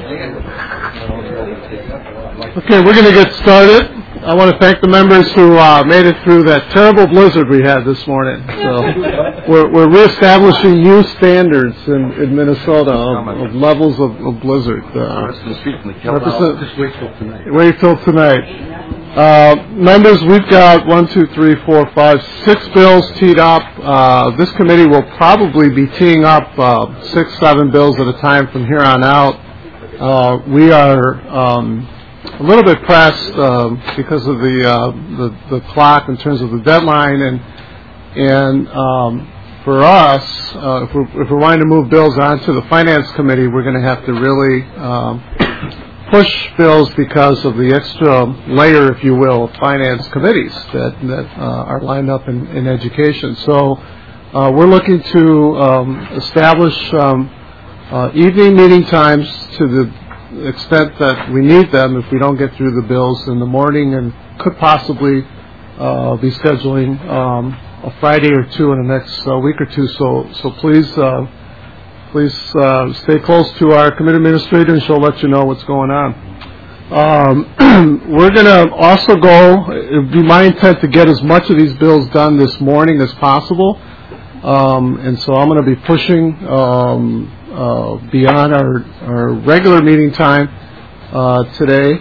Okay, we're going to get started. I want to thank the members who made it through that terrible blizzard we had this morning. So we're reestablishing new standards in Minnesota of levels of blizzard. Just wait till tonight. Wait till tonight. Members, we've got 6 bills teed up. This committee will probably be teeing up 6, 7 bills at a time from here on out. We are a little bit pressed because of the clock in terms of the deadline, and for us, if we're wanting to move bills onto the Finance Committee, we're going to have to really push bills because of the extra layer, if you will, of finance committees that are lined up in education. So we're looking to establish evening meeting times to the extent that we need them if we don't get through the bills in the morning, and could possibly be scheduling a Friday or two in the next week or two. So please stay close to our committee administrator, and she'll let you know what's going on. We're going to also it would be my intent to get as much of these bills done this morning as possible, and so I'm going to be pushing beyond our regular meeting time today,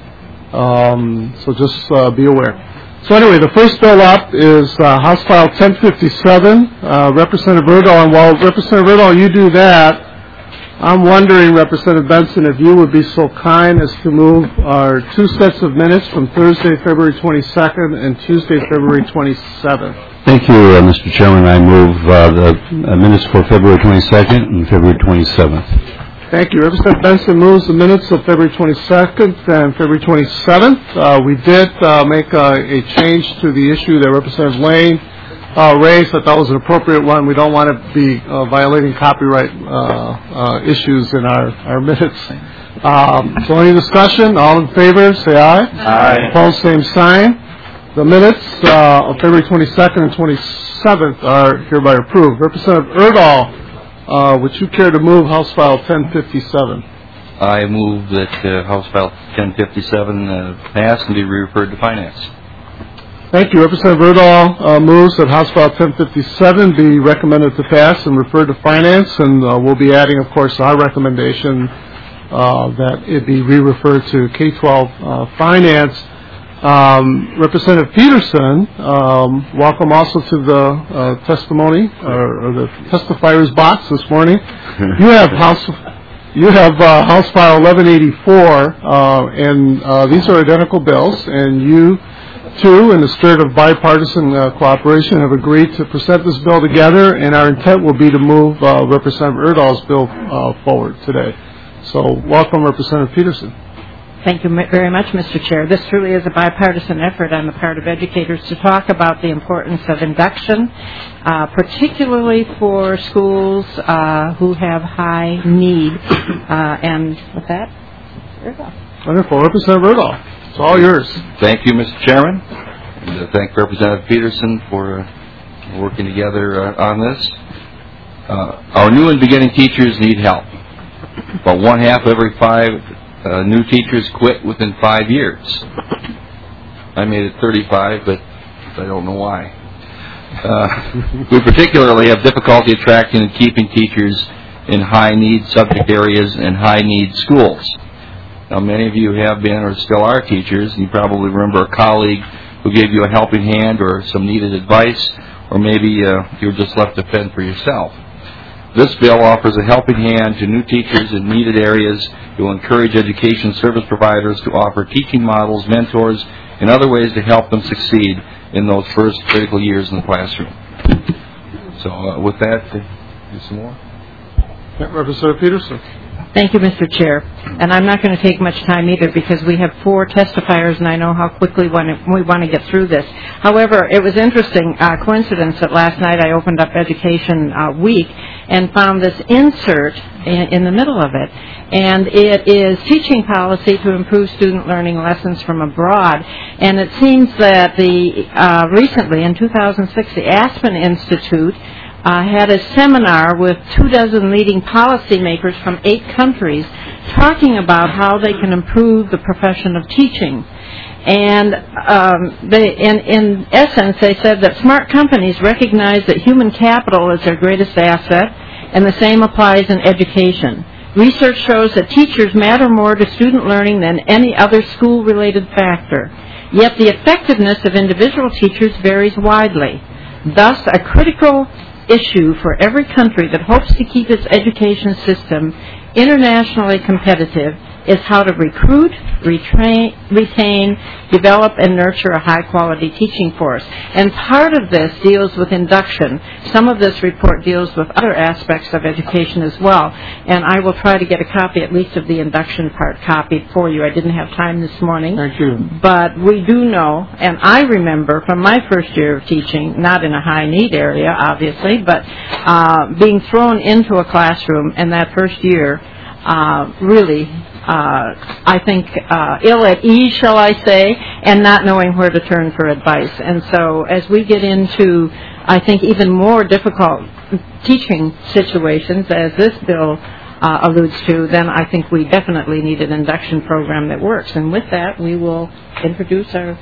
so just be aware. So anyway, the first bill up is House File 1057, Representative Erdahl. And while Representative Erdahl, you do that, I'm wondering, Representative Benson, if you would be so kind as to move our 2 sets of minutes from Thursday, February 22nd and Tuesday, February 27th. Thank you, Mr. Chairman. I move the minutes for February 22nd and February 27th. Thank you. Representative Benson moves the minutes of February 22nd and February 27th. We did make a change to the issue that Representative Lane raised. I thought was an appropriate one. We don't want to be violating copyright issues in our minutes. So any discussion? All in favor, say aye. Aye. Opposed, same sign. The minutes of February 22nd and 27th are hereby approved. Representative Erdahl, would you care to move House File 1057? I move that House File 1057 pass and be referred to Finance. Thank you. Representative Erdahl moves that House File 1057 be recommended to pass and referred to Finance, and we'll be adding, of course, our recommendation that it be re-referred to K-12 Finance. Representative Peterson, welcome also to the testimony or the testifier's box this morning. You have House File 1184, and these are identical bills, and you too, in the spirit of bipartisan cooperation, have agreed to present this bill together, and our intent will be to move Representative Erdahl's bill forward today. So welcome, Representative Peterson. Thank you very much, Mr. Chair. This truly is a bipartisan effort on the part of educators to talk about the importance of induction, particularly for schools who have high need. And with that, Erdahl. Wonderful. Representative Erdahl, it's all yours. Thank you, Mr. Chairman. And thank Representative Peterson for working together on this. Our new and beginning teachers need help. About 1/2 of every 5 new teachers quit within 5 years. I made it 35, but I don't know why. We particularly have difficulty attracting and keeping teachers in high-need subject areas and high-need schools. Now, many of you have been or still are teachers, and you probably remember a colleague who gave you a helping hand or some needed advice, or maybe you were just left to fend for yourself. This bill offers a helping hand to new teachers in needed areas. It will encourage education service providers to offer teaching models, mentors, and other ways to help them succeed in those first critical years in the classroom. So with that, do some more. Representative Peterson. Thank you, Mr. Chair. And I'm not going to take much time either because we have 4 testifiers and I know how quickly we want to get through this. However, it was interesting, coincidence that last night I opened up Education Week and found this insert in the middle of it. And it is teaching policy to improve student learning lessons from abroad. And it seems that recently in 2006, the Aspen Institute had a seminar with 24 leading policymakers from 8 countries talking about how they can improve the profession of teaching. And in essence, they said that smart companies recognize that human capital is their greatest asset, and the same applies in education. Research shows that teachers matter more to student learning than any other school-related factor. Yet the effectiveness of individual teachers varies widely. Thus, a critical issue for every country that hopes to keep its education system internationally competitive is how to recruit, retain, develop, and nurture a high-quality teaching force. And part of this deals with induction. Some of this report deals with other aspects of education as well. And I will try to get a copy, at least of the induction part, copied for you. I didn't have time this morning. Thank you. But we do know, and I remember from my first year of teaching, not in a high-need area, obviously, but being thrown into a classroom in that first year really... I think, ill at ease, shall I say, and not knowing where to turn for advice. And so as we get into, I think, even more difficult teaching situations, as this bill alludes to, then I think we definitely need an induction program that works. And with that, we will introduce our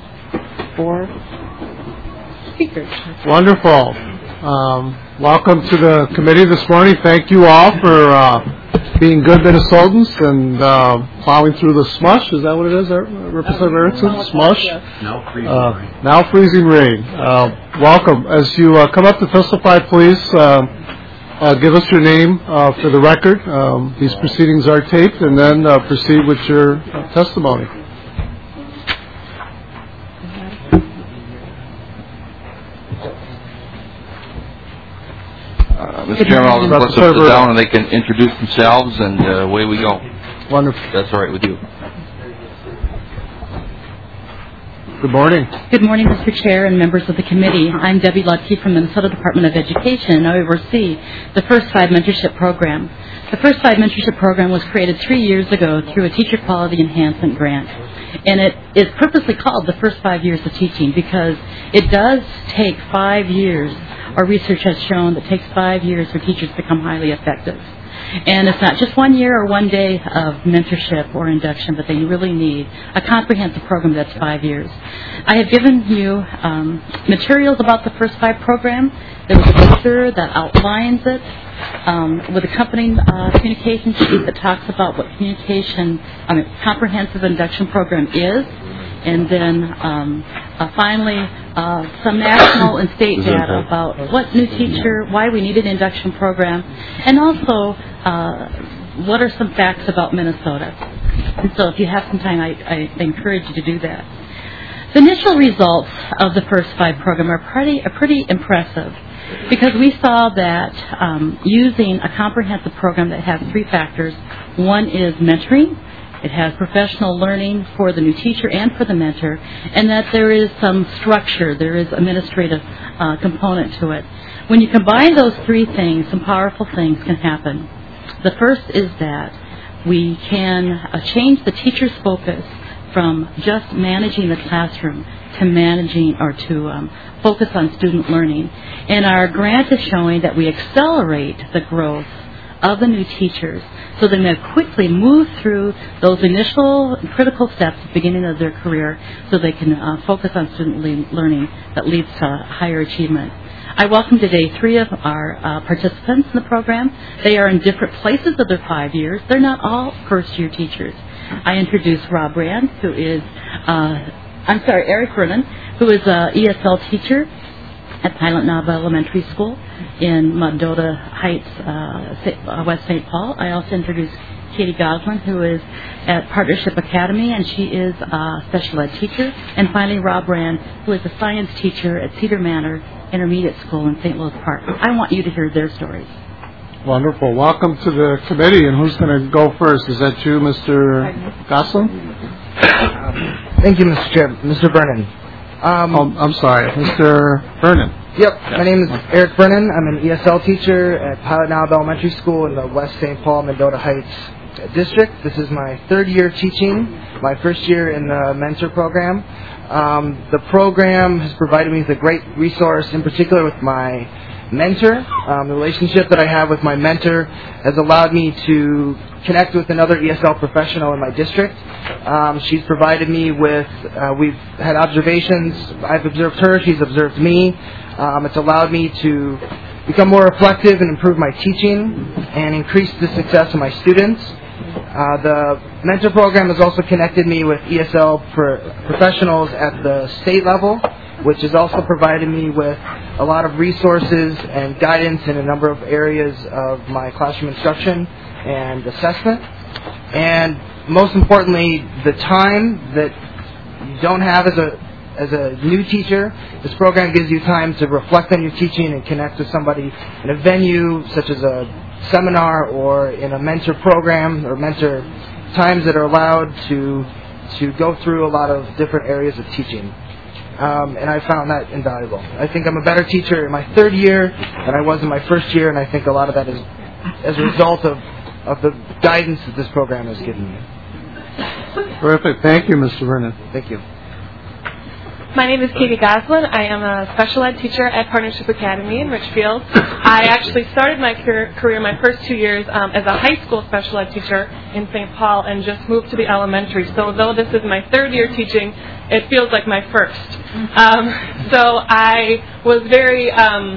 4 speakers. Wonderful. Welcome to the committee this morning. Thank you all for being good Minnesotans and plowing through the slush. Is that what it is, Representative Erickson? Slush? Now freezing rain. Welcome. As you come up to testify, please give us your name for the record. These proceedings are taped, and then proceed with your testimony. Mr. Chairman, I'll just let them sit down and they can introduce themselves, and away we go. Wonderful. That's all right with you. Good morning. Good morning, Mr. Chair and members of the committee. I'm Debbie Lutke from the Minnesota Department of Education, and I oversee the First 5 Mentorship Program. The First 5 Mentorship Program was created 3 years ago through a Teacher Quality Enhancement Grant. And it is purposely called the First 5 Years of Teaching because it does take 5 years. Our research has shown that it takes 5 years for teachers to become highly effective. And it's not just 1 year or 1 day of mentorship or induction, but they really need a comprehensive program that's 5 years. I have given you materials about the First 5 program. There was a brochure that outlines it with accompanying communication sheet that talks about what comprehensive induction program is. And then finally, some national and state data about what new teacher, why we need an induction program, and also what are some facts about Minnesota. And so if you have some time, I encourage you to do that. The initial results of the First 5 program are pretty impressive because we saw that using a comprehensive program that has 3 factors. One is mentoring. It has professional learning for the new teacher and for the mentor, and that there is some structure, there is administrative component to it. When you combine those 3 things, some powerful things can happen. The first is that we can change the teacher's focus from just managing the classroom to managing or to focus on student learning. And our grant is showing that we accelerate the growth of the new teachers so they may quickly move through those initial critical steps at the beginning of their career so they can focus on student learning that leads to higher achievement. I welcome today 3 of our participants in the program. They are in different places of their 5 years. They're not all first-year teachers. I introduce Rob Rand, who is, Eric Vernon, who is an ESL teacher at Pilot Knob Elementary School in Mendota Heights, West St. Paul. I also introduce Katie Goslin, who is at Partnership Academy, and she is a special ed teacher. And finally, Rob Rand, who is a science teacher at Cedar Manor Intermediate School in St. Louis Park. I want you to hear their stories. Wonderful. Welcome to the committee. And who's going to go first? Is that you, Mr. Goslin? Thank you, Mr. Chair. Mr. Vernon. I'm sorry, Mr. Vernon. Yep, my name is Eric Vernon. I'm an ESL teacher at Pilot Knob Elementary School in the West St. Paul, Mendota Heights district. This is my 3rd year teaching, my 1st year in the mentor program. The program has provided me with a great resource, in particular with my mentor. The relationship that I have with my mentor has allowed me to connect with another ESL professional in my district. She's provided me with, we've had observations. I've observed her, she's observed me. It's allowed me to become more reflective and improve my teaching and increase the success of my students. The mentor program has also connected me with ESL professionals at the state level, which has also provided me with a lot of resources and guidance in a number of areas of my classroom instruction and assessment. And most importantly, the time that you don't have as a new teacher, this program gives you time to reflect on your teaching and connect with somebody in a venue such as a seminar or in a mentor program or mentor times that are allowed to go through a lot of different areas of teaching. And I found that invaluable. I think I'm a better teacher in my third year than I was in my first year, and I think a lot of that is as a result of the guidance that this program has given me. Terrific. Thank you, Mr. Vernon. Thank you. My name is Katie Goslin. I am a special ed teacher at Partnership Academy in Richfield. I actually started my career my first 2 years as a high school special ed teacher in St. Paul and just moved to the elementary. So though this is my third year teaching, it feels like my first. So I was very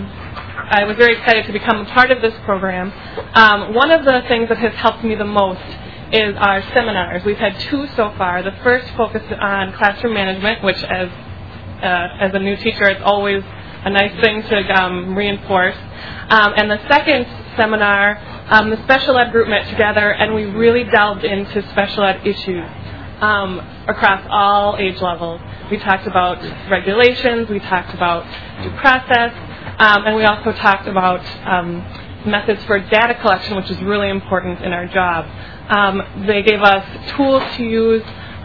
excited to become a part of this program. One of the things that has helped me the most is our seminars. We've had 2 so far. The first focused on classroom management, which as a new teacher, it's always a nice thing to reinforce. And the second seminar, the special ed group met together, and we really delved into special ed issues across all age levels. We talked about regulations, we talked about due process, and we also talked about methods for data collection, which is really important in our job. They gave us tools to use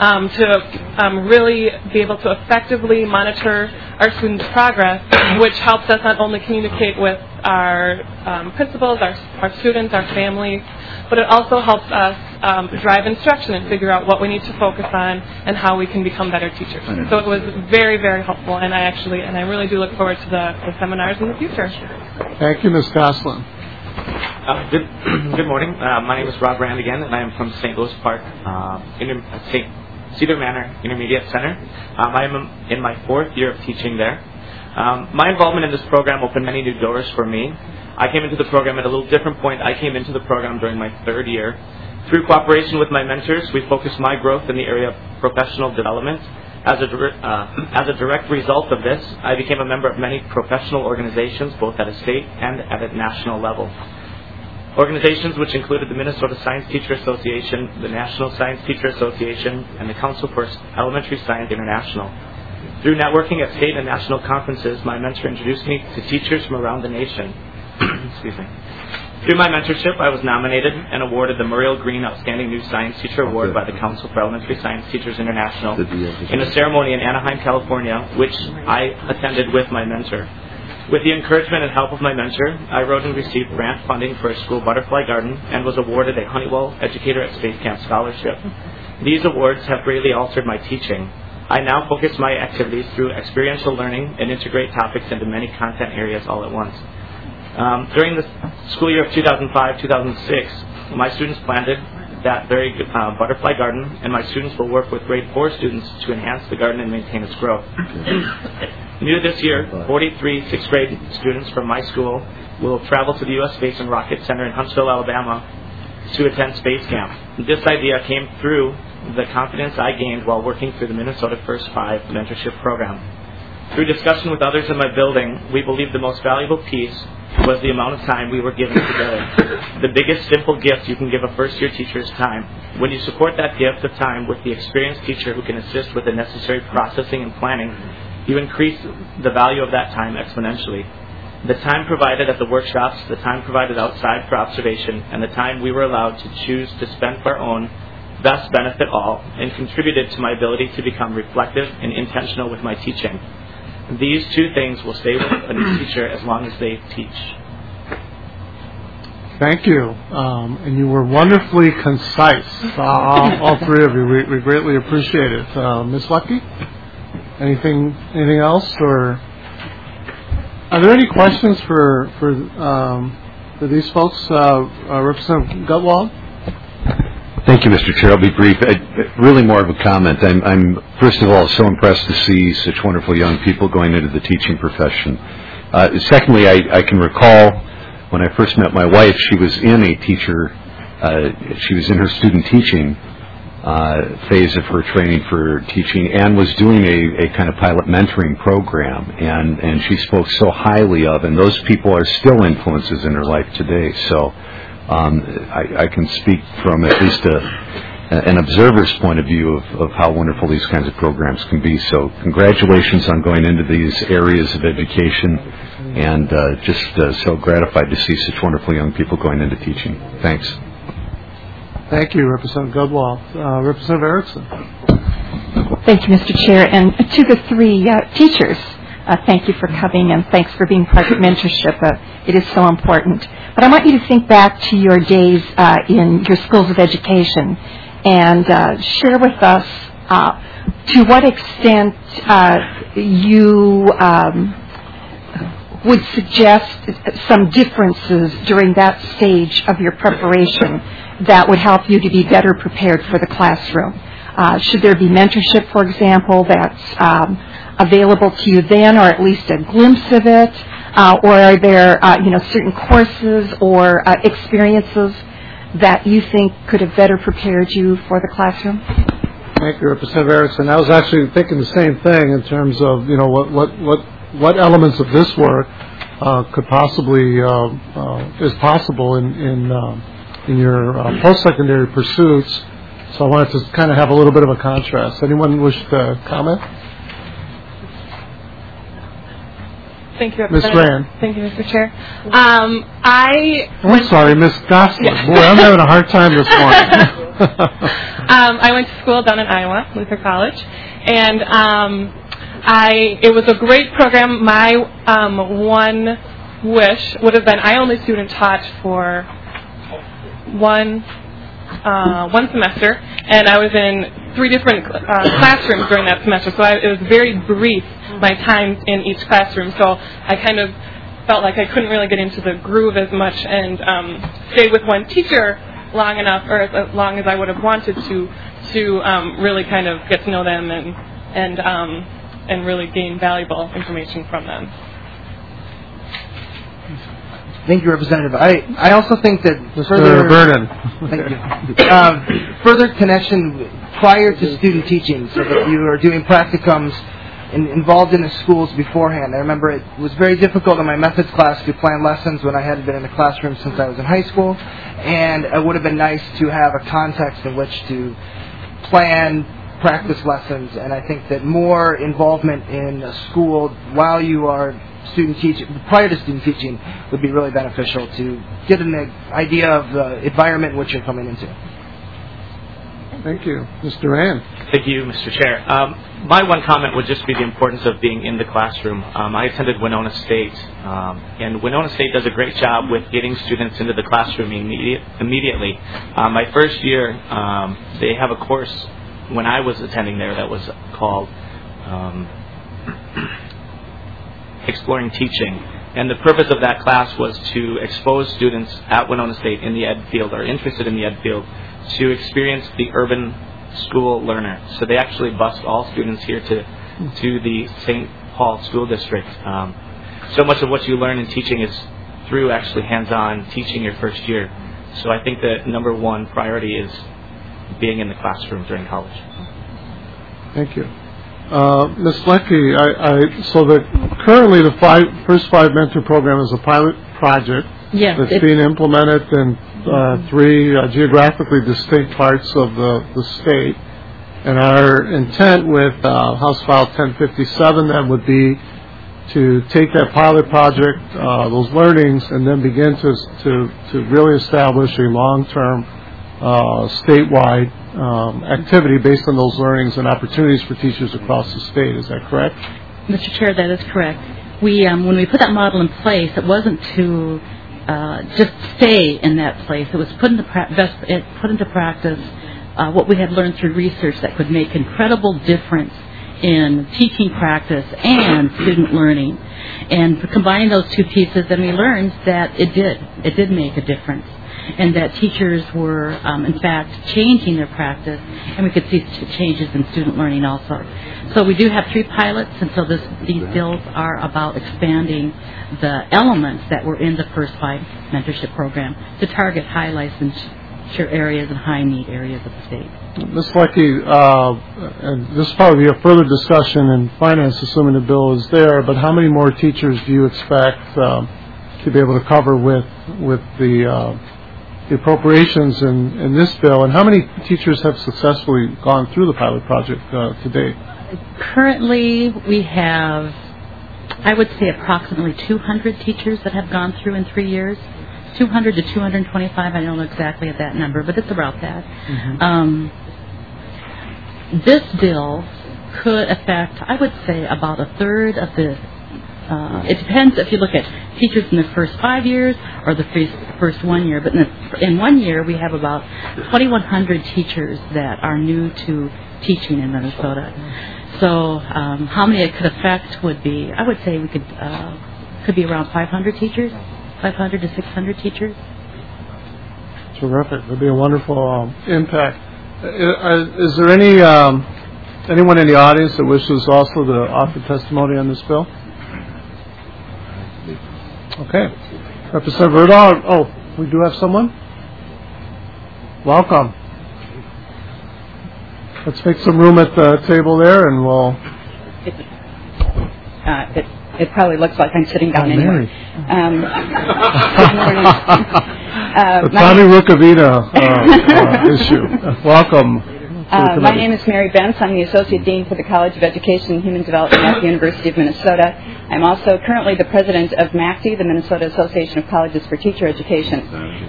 to really be able to effectively monitor our students' progress, which helps us not only communicate with our principals, our students, our families, but it also helps us drive instruction and figure out what we need to focus on and how we can become better teachers. So it was very, very helpful, and I really do look forward to the seminars in the future. Thank you, Ms. Goslin. Good morning. My name is Rob Rand again, and I am from St. Louis Park, St. Cedar Manor Intermediate Center. I am in my 4th year of teaching there. My involvement in this program opened many new doors for me. I came into the program at a little different point. I came into the program during my 3rd year. Through cooperation with my mentors, we focused my growth in the area of professional development. As a direct result of this, I became a member of many professional organizations, both at a state and at a national level. Organizations which included the Minnesota Science Teacher Association, the National Science Teacher Association, and the Council for Elementary Science International. Through networking at state and national conferences, my mentor introduced me to teachers from around the nation. Excuse me. Through my mentorship, I was nominated and awarded the Muriel Green Outstanding New Science Teacher Award by the Council for Elementary Science Teachers International in a ceremony in Anaheim, California, which I attended with my mentor. With the encouragement and help of my mentor, I wrote and received grant funding for a school butterfly garden and was awarded a Honeywell Educator at Space Camp scholarship. These awards have greatly altered my teaching. I now focus my activities through experiential learning and integrate topics into many content areas all at once. During the school year of 2005-2006, my students planted that very butterfly garden, and my students will work with grade 4 students to enhance the garden and maintain its growth. New this year, 43 6th grade students from my school will travel to the U.S. Space and Rocket Center in Huntsville, Alabama to attend Space Camp. This idea came through the confidence I gained while working through the Minnesota First 5 mentorship program. Through discussion with others in my building, we believed the most valuable piece was the amount of time we were given together. The biggest simple gift you can give a first-year teacher is time. When you support that gift of time with the experienced teacher who can assist with the necessary processing and planning, you increase the value of that time exponentially. The time provided at the workshops, the time provided outside for observation, and the time we were allowed to choose to spend for our own best benefit all and contributed to my ability to become reflective and intentional with my teaching. These 2 things will stay with a new teacher as long as they teach. Thank you. And you were wonderfully concise, all 3 of you. We greatly appreciate it. Ms. Lucky, anything else? Or Are there any questions for these folks? Representative Gutwald? Thank you, Mr. Chair. I'll be brief. Really more of a comment. I'm first of all so impressed to see such wonderful young people going into the teaching profession. Secondly, I can recall when I first met my wife, she was in a teacher, she was in her student teaching phase of her training for teaching and was doing a kind of pilot mentoring program, and she spoke so highly of, and those people are still influences in her life today. So I can speak from at least an observer's point of view of how wonderful these kinds of programs can be. So congratulations on going into these areas of education, and just so gratified to see such wonderful young people going into teaching. Thanks. Thank you, Representative Gutwald. Representative Erickson. Thank you, Mr. Chair. And to the three teachers, thank you for coming, and thanks for being part of mentorship. It is so important. But I want you to think back to your days in your schools of education and share with us to what extent you would suggest some differences during that stage of your preparation that would help you to be better prepared for the classroom. Should there be mentorship, for example, that's available to you then, or at least a glimpse of it? Or are there, certain courses or experiences that you think could have better prepared you for the classroom? Thank you, Representative Erickson. I was actually thinking the same thing in terms of, what elements of this work could possibly is possible in your post-secondary pursuits. So I wanted to kind of have a little bit of a contrast. Anyone wish to comment? Thank you, Ms. Rand. Thank you, Mr. Chair. I'm sorry, Ms. Gosselin. Yeah. Boy, I'm having a hard time this morning. I went to school down in Iowa, Luther College, and it was a great program. My one wish would have been I only student taught for one semester, and I was in 3 different classrooms during that semester, so it was very brief, my time in each classroom, so I kind of felt like I couldn't really get into the groove as much and stay with one teacher long enough, or as long as I would have wanted to really kind of get to know them and really gain valuable information from them. Thank you, Representative. I also think that Mr. Vernon. Thank you. Further connection prior to student teaching, so that you are doing practicums involved in the schools beforehand. I remember it was very difficult in my methods class to plan lessons when I hadn't been in the classroom since I was in high school, and it would have been nice to have a context in which to plan practice lessons, and I think that more involvement in a school while you are prior to student teaching would be really beneficial to get an idea of the environment in which you're coming into. Thank you. Mr. Rand. Thank you, Mr. Chair. My one comment would just be the importance of being in the classroom. I attended Winona State, and Winona State does a great job with getting students into the classroom immediately. My first year, they have a course when I was attending there that was called Exploring Teaching, and the purpose of that class was to expose students at Winona State in the ed field or interested in the ed field to experience the urban school learner. So they actually bused all students here to the St. Paul School District. So much of what you learn in teaching is through actually hands-on teaching your first year. So I think that number one priority is being in the classroom during college. Thank you. Ms. Leckie, currently the first 5 mentor program is a pilot project that's being implemented in 3 geographically distinct parts of the state. And our intent with House File 1057 then would be to take that pilot project, those learnings, and then begin to really establish a long-term statewide activity based on those learnings and opportunities for teachers across the state. Is that correct? Mr. Chair, that is correct. We, when we put that model in place, it wasn't to just stay in that place. It was put into practice what we had learned through research that could make incredible difference in teaching practice and student learning. And combining those two pieces, then we learned that it did make a difference, and that teachers were, in fact, changing their practice, and we could see changes in student learning also. So we do have 3 pilots, and so these bills are about expanding the elements that were in the first 5 mentorship program to target high licensure areas and high need areas of the state. Ms. Leckie, and this will probably be a further discussion in finance, assuming the bill is there, but how many more teachers do you expect to be able to cover with the appropriations in this bill, and how many teachers have successfully gone through the pilot project to date? Currently, we have, I would say, approximately 200 teachers that have gone through in 3 years. 200 to 225, I don't know exactly at that number, but it's about that. Mm-hmm. This bill could affect, I would say, about a third of the, it depends if you look at teachers in the first 5 years or the first 1 year, but in 1 year we have about 2,100 teachers that are new to teaching in Minnesota. So how many it could affect would be, I would say we could be around 500 teachers, 500 to 600 teachers. Terrific. It would be a wonderful impact. Is there anyone in the audience that wishes also to offer testimony on this bill? Okay. Representative Erdahl. Oh, we do have someone? Welcome. Let's make some room at the table there, and we'll... It probably looks like I'm sitting down anyway. Good morning. The Tommy Rukavina issue. Welcome. My name is Mary Bentz. I'm the Associate Dean for the College of Education and Human Development at the University of Minnesota. I'm also currently the president of MACTE, the Minnesota Association of Colleges for Teacher Education.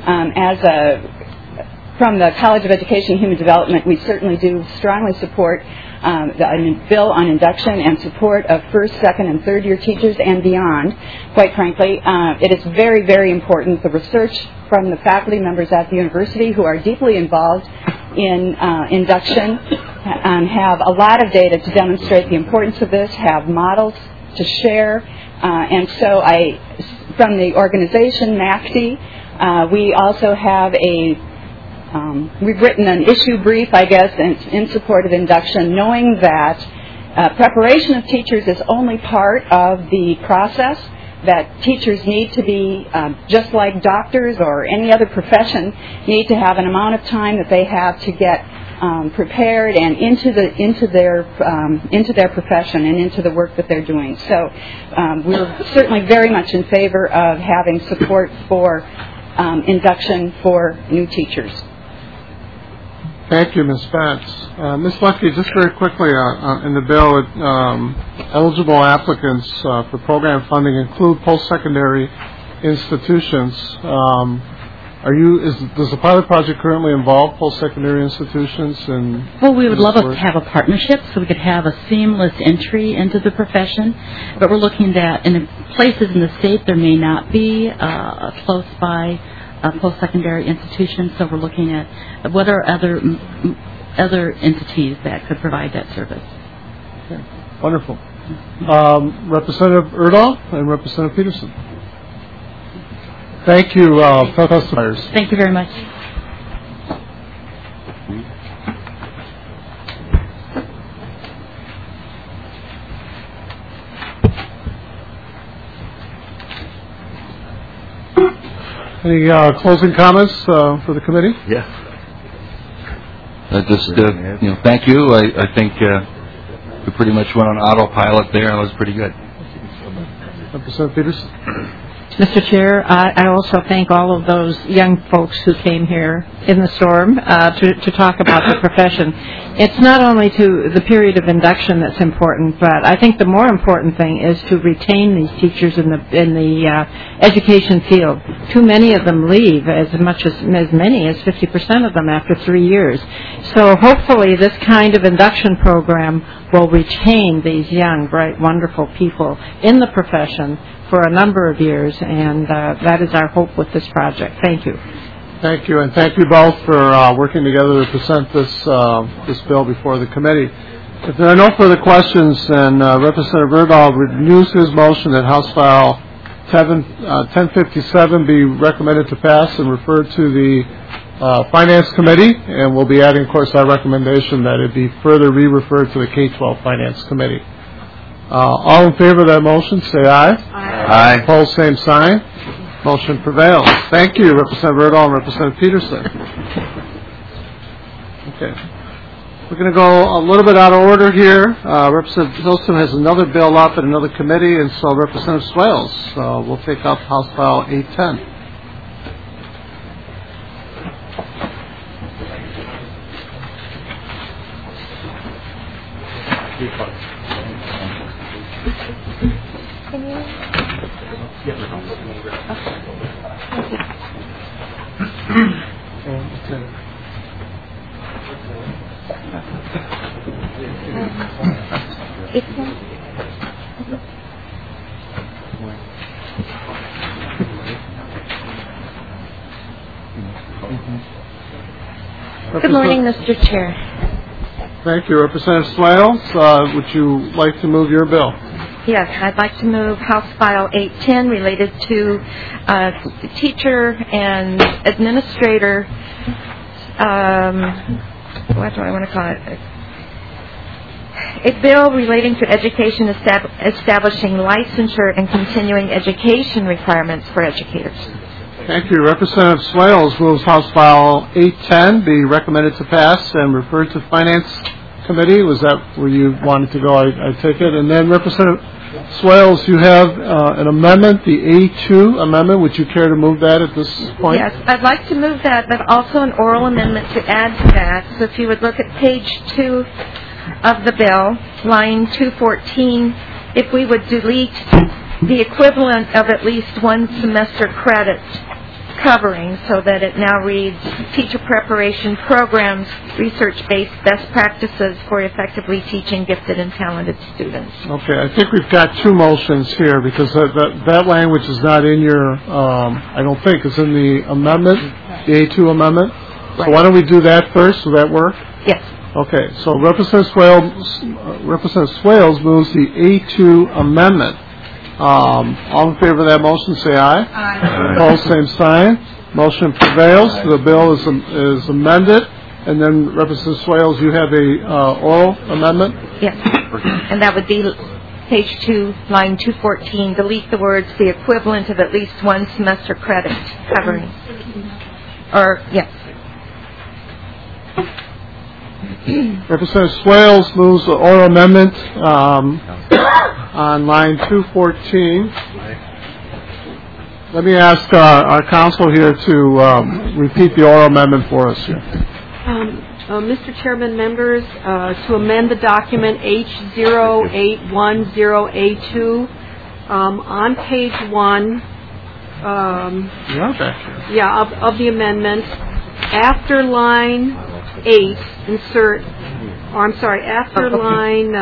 From the College of Education and Human Development, we certainly do strongly support the bill on induction and support of first, second, and third year teachers and beyond. Quite frankly, it is very, very important. The research from the faculty members at the university who are deeply involved in induction have a lot of data to demonstrate the importance of this, have models to share. And so from the organization MACTE, we also have we've written an issue brief, I guess, in support of induction, knowing that preparation of teachers is only part of the process, that teachers need to be, just like doctors or any other profession, need to have an amount of time that they have to get prepared and into their profession and into the work that they're doing. So we're certainly very much in favor of having support for induction for new teachers. Thank you, Ms. Bentz. Ms. Leckie, just very quickly, in the bill, eligible applicants for program funding include post-secondary institutions. Does the pilot project currently involve post-secondary institutions? Well, we would love to have a partnership so we could have a seamless entry into the profession. But we're looking at, in places in the state, there may not be close by post-secondary institutions, so we're looking at what are other entities that could provide that service. Okay. Wonderful. Representative Erdahl and Representative Peterson. Thank you, testifiers. Thank you very much. Any closing comments for the committee? Yeah. Thank you. I think we pretty much went on autopilot there, and it was pretty good. Representative Peterson. Mr. Chair, I also thank all of those young folks who came here in the storm to talk about the profession. It's not only to the period of induction that's important, but I think the more important thing is to retain these teachers in the education field. Too many of them leave, as many as 50% of them after 3 years. So hopefully this kind of induction program will retain these young, bright, wonderful people in the profession for a number of years, and that is our hope with this project. Thank you. Thank you, and thank you both for working together to present this bill before the committee. If there are no further questions, then Representative Erdahl renews his motion that House File 1057 be recommended to pass and referred to the Finance Committee, and we'll be adding, of course, our recommendation that it be further re-referred to the K-12 Finance Committee. All in favor of that motion, say aye. Aye. Opposed, same sign. Motion prevails. Thank you, Representative Erdahl and Representative Peterson. Okay. We're going to go a little bit out of order here. Representative Hilton has another bill up in another committee, and so Representative Swales will take up House File 810. Good morning, Mr. Chair. Thank you. Representative Swales, would you like to move your bill? Yes, I'd like to move House File 810 related to teacher and administrator, what do I want to call it? A bill relating to education establishing licensure and continuing education requirements for educators. Thank you. Representative Swales moves House File 810 be recommended to pass and referred to Finance Committee. Was that where you wanted to go? I take it. And then Representative Swales, you have an amendment, the A2 amendment. Would you care to move that at this point? Yes, I'd like to move that, but also an oral amendment to add to that. So if you would look at page 2 of the bill, line 214, if we would delete the equivalent of at least one semester credit covering so that it now reads teacher preparation programs, research-based best practices for effectively teaching gifted and talented students. Okay, I think we've got two motions here because that language is not in your, I don't think, it's in the amendment, the A2 amendment. Right. So why don't we do that first? Will that work? Yes. Okay, so Representative Swales moves the A2 amendment. All in favor of that motion, say aye. Aye. Opposed, same sign. Motion prevails. The bill is amended. And then, Representative Swales, you have a oral amendment? Yes. And that would be page 2, line 214. Delete the words, the equivalent of at least one semester credit covering. Or, yes. Representative Swales moves the oral amendment on line 214. Let me ask our counsel here to repeat the oral amendment for us here. Mr. Chairman, members, to amend the document H0810A2 on page 1 of the amendment, after line 8, insert, after line,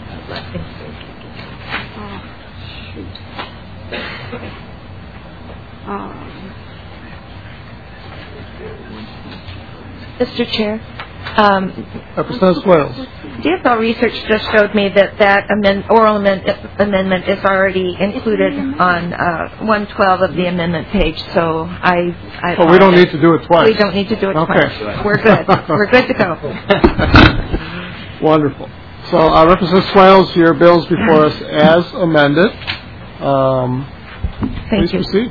Mr. Chair. Representative Swales. DFL research just showed me that oral amendment is already included on 112 of the amendment page, so I So we don't need to do it twice. We don't need to do it twice. We're good. We're good to go. Wonderful. So, Representative Swales, your bill's before us as amended. Thank you. Please proceed.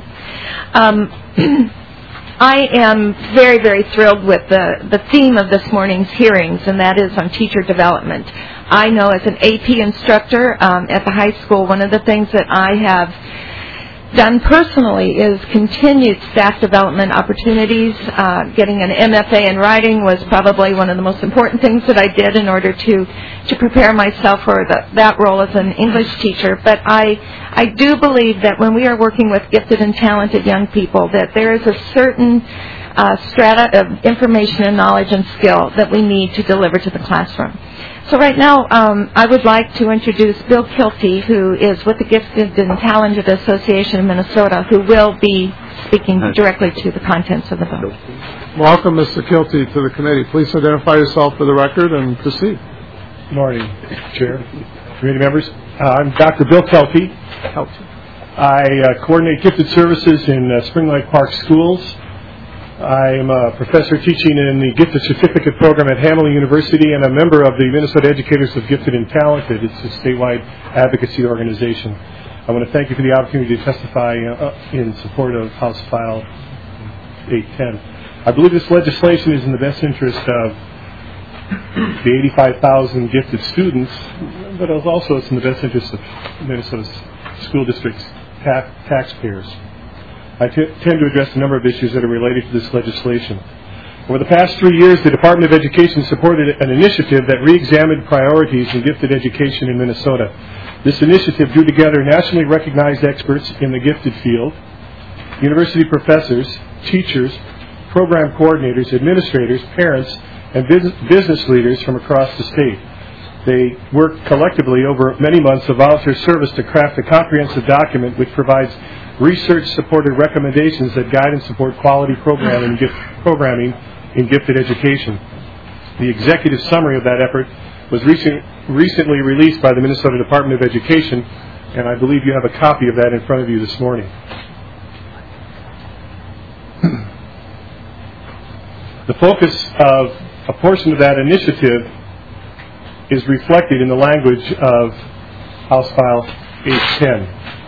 I am very, very thrilled with the theme of this morning's hearings, and that is on teacher development. I know as an AP instructor at the high school, one of the things that I have done personally is continued staff development opportunities. Getting an MFA in writing was probably one of the most important things that I did in order to prepare myself for that role as an English teacher. But I do believe that when we are working with gifted and talented young people, that there is a certain strata of information and knowledge and skill that we need to deliver to the classroom. So right now, I would like to introduce Bill Kilty, who is with the Gifted and Talented Association of Minnesota, who will be speaking directly to the contents of the bill. Welcome, Mr. Kilty, to the committee. Please identify yourself for the record and proceed. Morning, Chair, committee members. I'm Dr. Bill Kelty. I coordinate gifted services in Spring Lake Park Schools. I'm a professor teaching in the Gifted Certificate Program at Hamline University and a member of the Minnesota Educators of Gifted and Talented. It's a statewide advocacy organization. I want to thank you for the opportunity to testify in support of House File 810. I believe this legislation is in the best interest of the 85,000 gifted students, but also it's in the best interest of Minnesota's school district's taxpayers. I tend to address a number of issues that are related to this legislation. Over the past 3 years, the Department of Education supported an initiative that re-examined priorities in gifted education in Minnesota. This initiative drew together nationally recognized experts in the gifted field, university professors, teachers, program coordinators, administrators, parents, and business leaders from across the state. They worked collectively over many months of volunteer service to craft a comprehensive document which provides research-supported recommendations that guide and support quality programming in gifted education. The executive summary of that effort was recently released by the Minnesota Department of Education, and I believe you have a copy of that in front of you this morning. The focus of a portion of that initiative is reflected in the language of House File 810.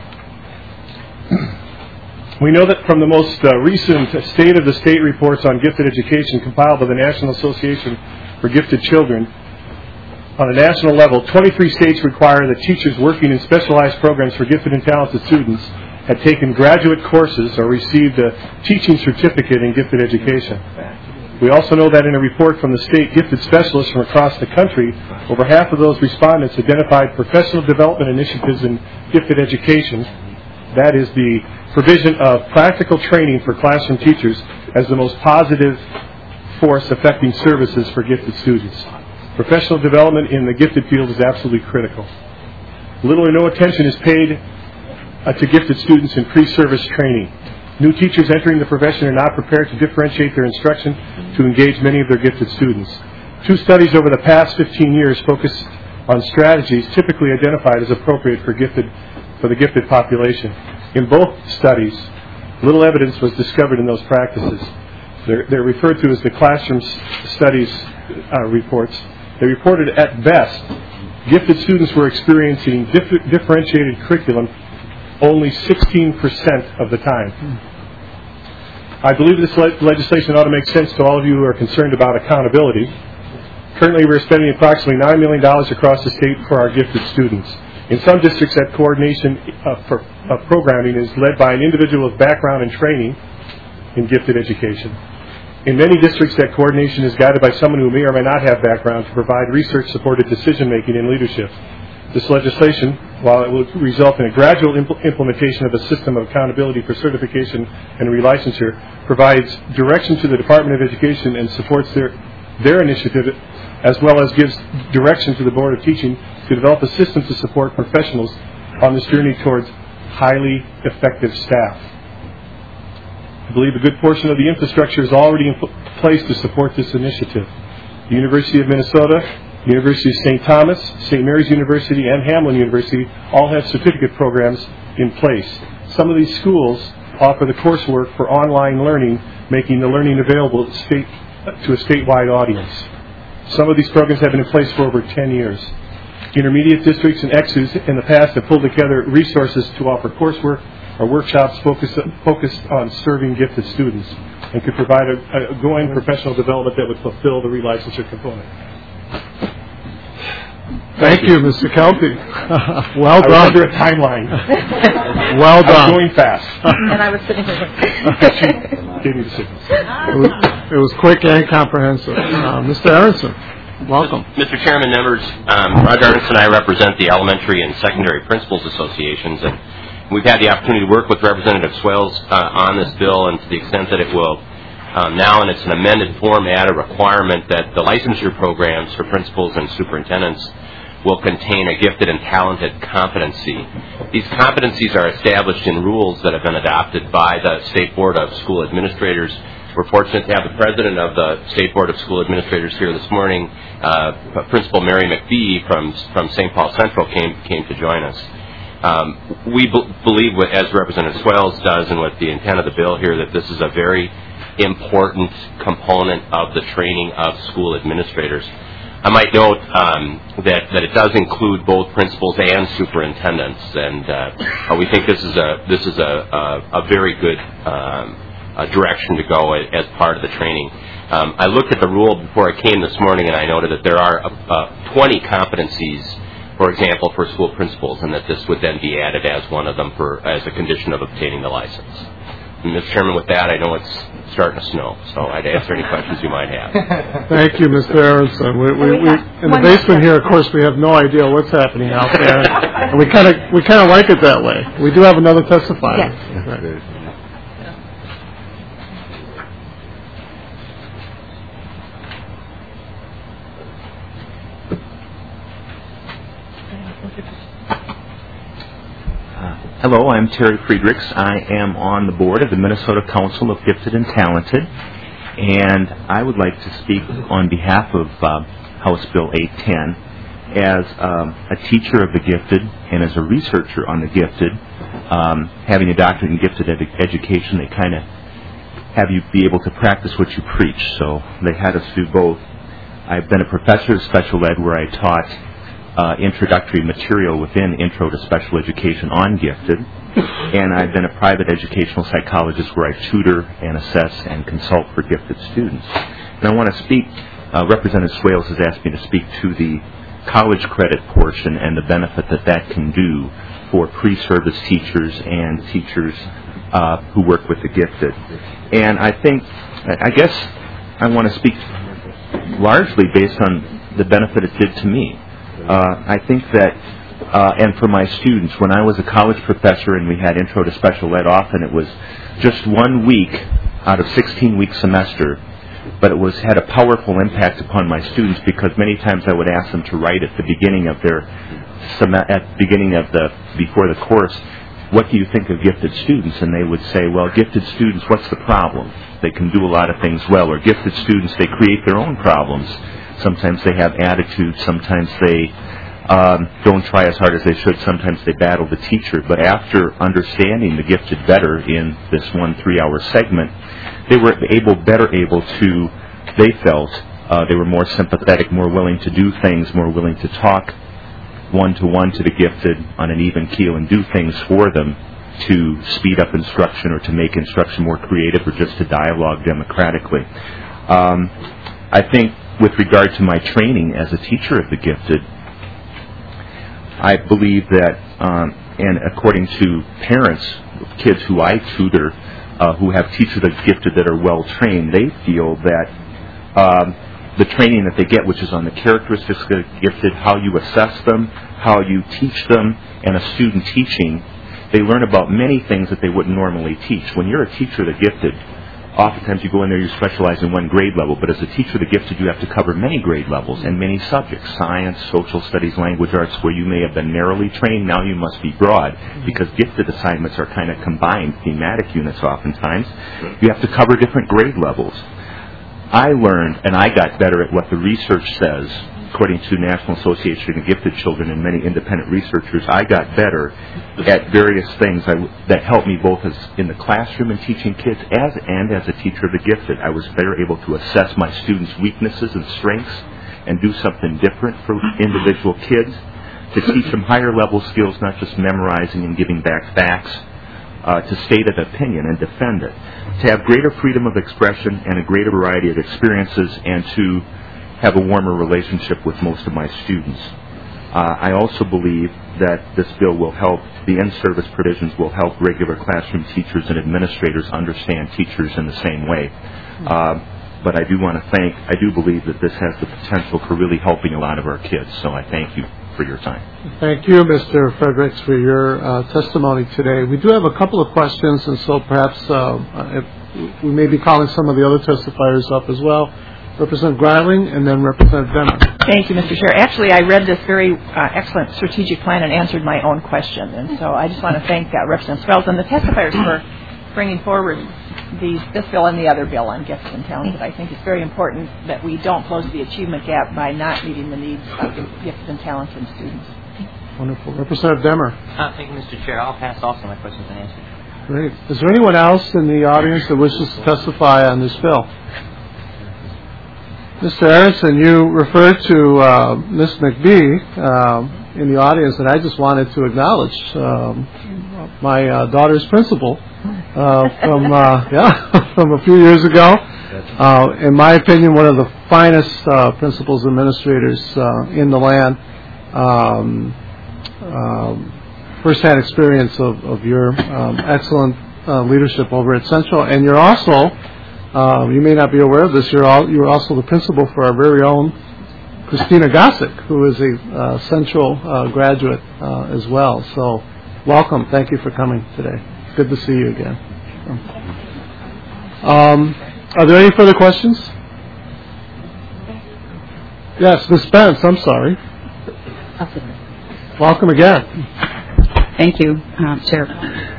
We know that from the most recent State of the State reports on gifted education compiled by the National Association for Gifted Children, on a national level, 23 states require that teachers working in specialized programs for gifted and talented students had taken graduate courses or received a teaching certificate in gifted education. We also know that in a report from the state gifted specialists from across the country, over half of those respondents identified professional development initiatives in gifted education, that is the provision of practical training for classroom teachers, as the most positive force affecting services for gifted students. Professional development in the gifted field is absolutely critical. Little or no attention is paid to gifted students in pre-service training. New teachers entering the profession are not prepared to differentiate their instruction to engage many of their gifted students. 2 studies over the past 15 years focused on strategies typically identified as appropriate for the gifted population. In both studies, little evidence was discovered in those practices. They're referred to as the classroom studies reports. They reported at best gifted students were experiencing differentiated curriculum only 16% of the time. I believe this legislation ought to make sense to all of you who are concerned about accountability. Currently, we're spending approximately $9 million across the state for our gifted students. In some districts, that coordination of programming is led by an individual with background and training in gifted education. In many districts, that coordination is guided by someone who may or may not have background to provide research-supported decision-making and leadership. This legislation, while it will result in a gradual implementation of a system of accountability for certification and relicensure, provides direction to the Department of Education and supports their initiative, as well as gives direction to the Board of Teaching to develop a system to support professionals on this journey towards highly effective staff. I believe a good portion of the infrastructure is already in place to support this initiative. The University of Minnesota, University of St. Thomas, St. Mary's University, and Hamline University all have certificate programs in place. Some of these schools offer the coursework for online learning, making the learning available to a statewide audience. Some of these programs have been in place for over 10 years. Intermediate districts and EXUs in the past have pulled together resources to offer coursework or workshops focused on serving gifted students and could provide a ongoing professional development that would fulfill the relicensure component. Thank you, Mr. Kelty. Well done. I was under a timeline. Well done. I was going fast. And I was sitting here. Gave me the signals. It was quick and comprehensive. Mr. Aronson, welcome. Mr. Chairman, members, Roger Aronson and I represent the Elementary and Secondary Principals Associations, and we've had the opportunity to work with Representative Swales on this bill, and to the extent that it will now, in its an amended form, add a requirement that the licensure programs for principals and superintendents will contain a gifted and talented competency. These competencies are established in rules that have been adopted by the State Board of School Administrators We're fortunate to have the president of the State Board of School Administrators here this morning, Principal Mary McBee from St. Paul Central came to join us. We believe, as Representative Swales does, and with the intent of the bill here, that this is a very important component of the training of school administrators. I might note that it does include both principals and superintendents, and we think this is a very good direction to go as part of the training. I looked at the rule before I came this morning, and I noted that there are 20 competencies, for example, for school principals, and that this would then be added as one of them as a condition of obtaining the license. And Mr. Chairman, with that, I know it's starting to snow, so I'd answer any questions you might have. Thank you, Mr. Aronson. We in the basement here, of course, we have no idea what's happening out there, and we kind of like it that way. We do have another testifier. Yes. Right. Hello, I'm Terry Friedrichs. I am on the board of the Minnesota Council of Gifted and Talented, and I would like to speak on behalf of House Bill 810 as a teacher of the gifted and as a researcher on the gifted. Having a doctorate in gifted education, they kind of have you be able to practice what you preach, so they had us do both. I've been a professor of special ed where I taught introductory material within Intro to Special Education on gifted, and I've been a private educational psychologist where I tutor and assess and consult for gifted students. And I want to speak, Representative Swales has asked me to speak to the college credit portion and the benefit that can do for pre-service teachers and teachers who work with the gifted. And I guess I want to speak largely based on the benefit it did to me. I think that, and for my students, when I was a college professor and we had Intro to Special Ed, often it was just 1 week out of 16-week semester, but it had a powerful impact upon my students because many times I would ask them to write at the beginning of before the course, what do you think of gifted students? And they would say, well, gifted students, what's the problem? They can do a lot of things well. Or gifted students, they create their own problems. Sometimes they have attitude. Sometimes they don't try as hard as they should. Sometimes they battle the teacher. But after understanding the gifted better in this 1 3-hour segment, they were better able to, they felt, they were more sympathetic, more willing to do things, more willing to talk one-to-one to the gifted on an even keel and do things for them to speed up instruction or to make instruction more creative or just to dialogue democratically. I think with regard to my training as a teacher of the gifted, I believe that, and according to parents, kids who I tutor, who have teachers of the gifted that are well trained, they feel that the training that they get, which is on the characteristics of the gifted, how you assess them, how you teach them, and a student teaching, they learn about many things that they wouldn't normally teach. When you're a teacher of the gifted, oftentimes you go in there, you specialize in one grade level, but as a teacher of the gifted, you have to cover many grade levels and many subjects, science, social studies, language arts, where you may have been narrowly trained, now you must be broad, because gifted assignments are kind of combined thematic units oftentimes. You have to cover different grade levels. I learned, and I got better at what the research says, according to National Association of Gifted Children and many independent researchers, I got better at various things that helped me both as in the classroom and teaching kids and as a teacher of the gifted. I was better able to assess my students' weaknesses and strengths and do something different for individual kids, to teach them higher level skills, not just memorizing and giving back facts, to state an opinion and defend it, to have greater freedom of expression and a greater variety of experiences, and to have a warmer relationship with most of my students. I also believe that this bill will help, the in-service provisions will help regular classroom teachers and administrators understand teachers in the same way. But I do believe that this has the potential for really helping a lot of our kids, so I thank you for your time. Thank you, Mr. Fredericks, for your testimony today. We do have a couple of questions, and so perhaps if we may be calling some of the other testifiers up as well. Representative Greiling and then Representative Denner. Thank you, Mr. Chair. Actually, I read this very excellent strategic plan and answered my own question. And so I just want to thank Representative Swales and the testifiers for bringing forward this bill and the other bill on gifted and talented. I think it's very important that we don't close the achievement gap by not meeting the needs of gifted and talented students. Wonderful. Representative Demmer. Thank you, Mr. Chair. I'll pass also my questions and answers. Great. Is there anyone else in the audience that wishes to testify on this bill? Mr. Aronson, you referred to Ms. McBee in the audience, and I just wanted to acknowledge my daughter's principal from a few years ago. In my opinion, one of the finest principals administrators in the land. First-hand experience of your excellent leadership over at Central, and you're also, you may not be aware of this, you're also the principal for our very own Christina Gossick, who is a Central graduate as well. So, welcome. Thank you for coming today. Good to see you again. Are there any further questions? Yes, Ms. Spence, I'm sorry. Welcome again. Thank you, Chair.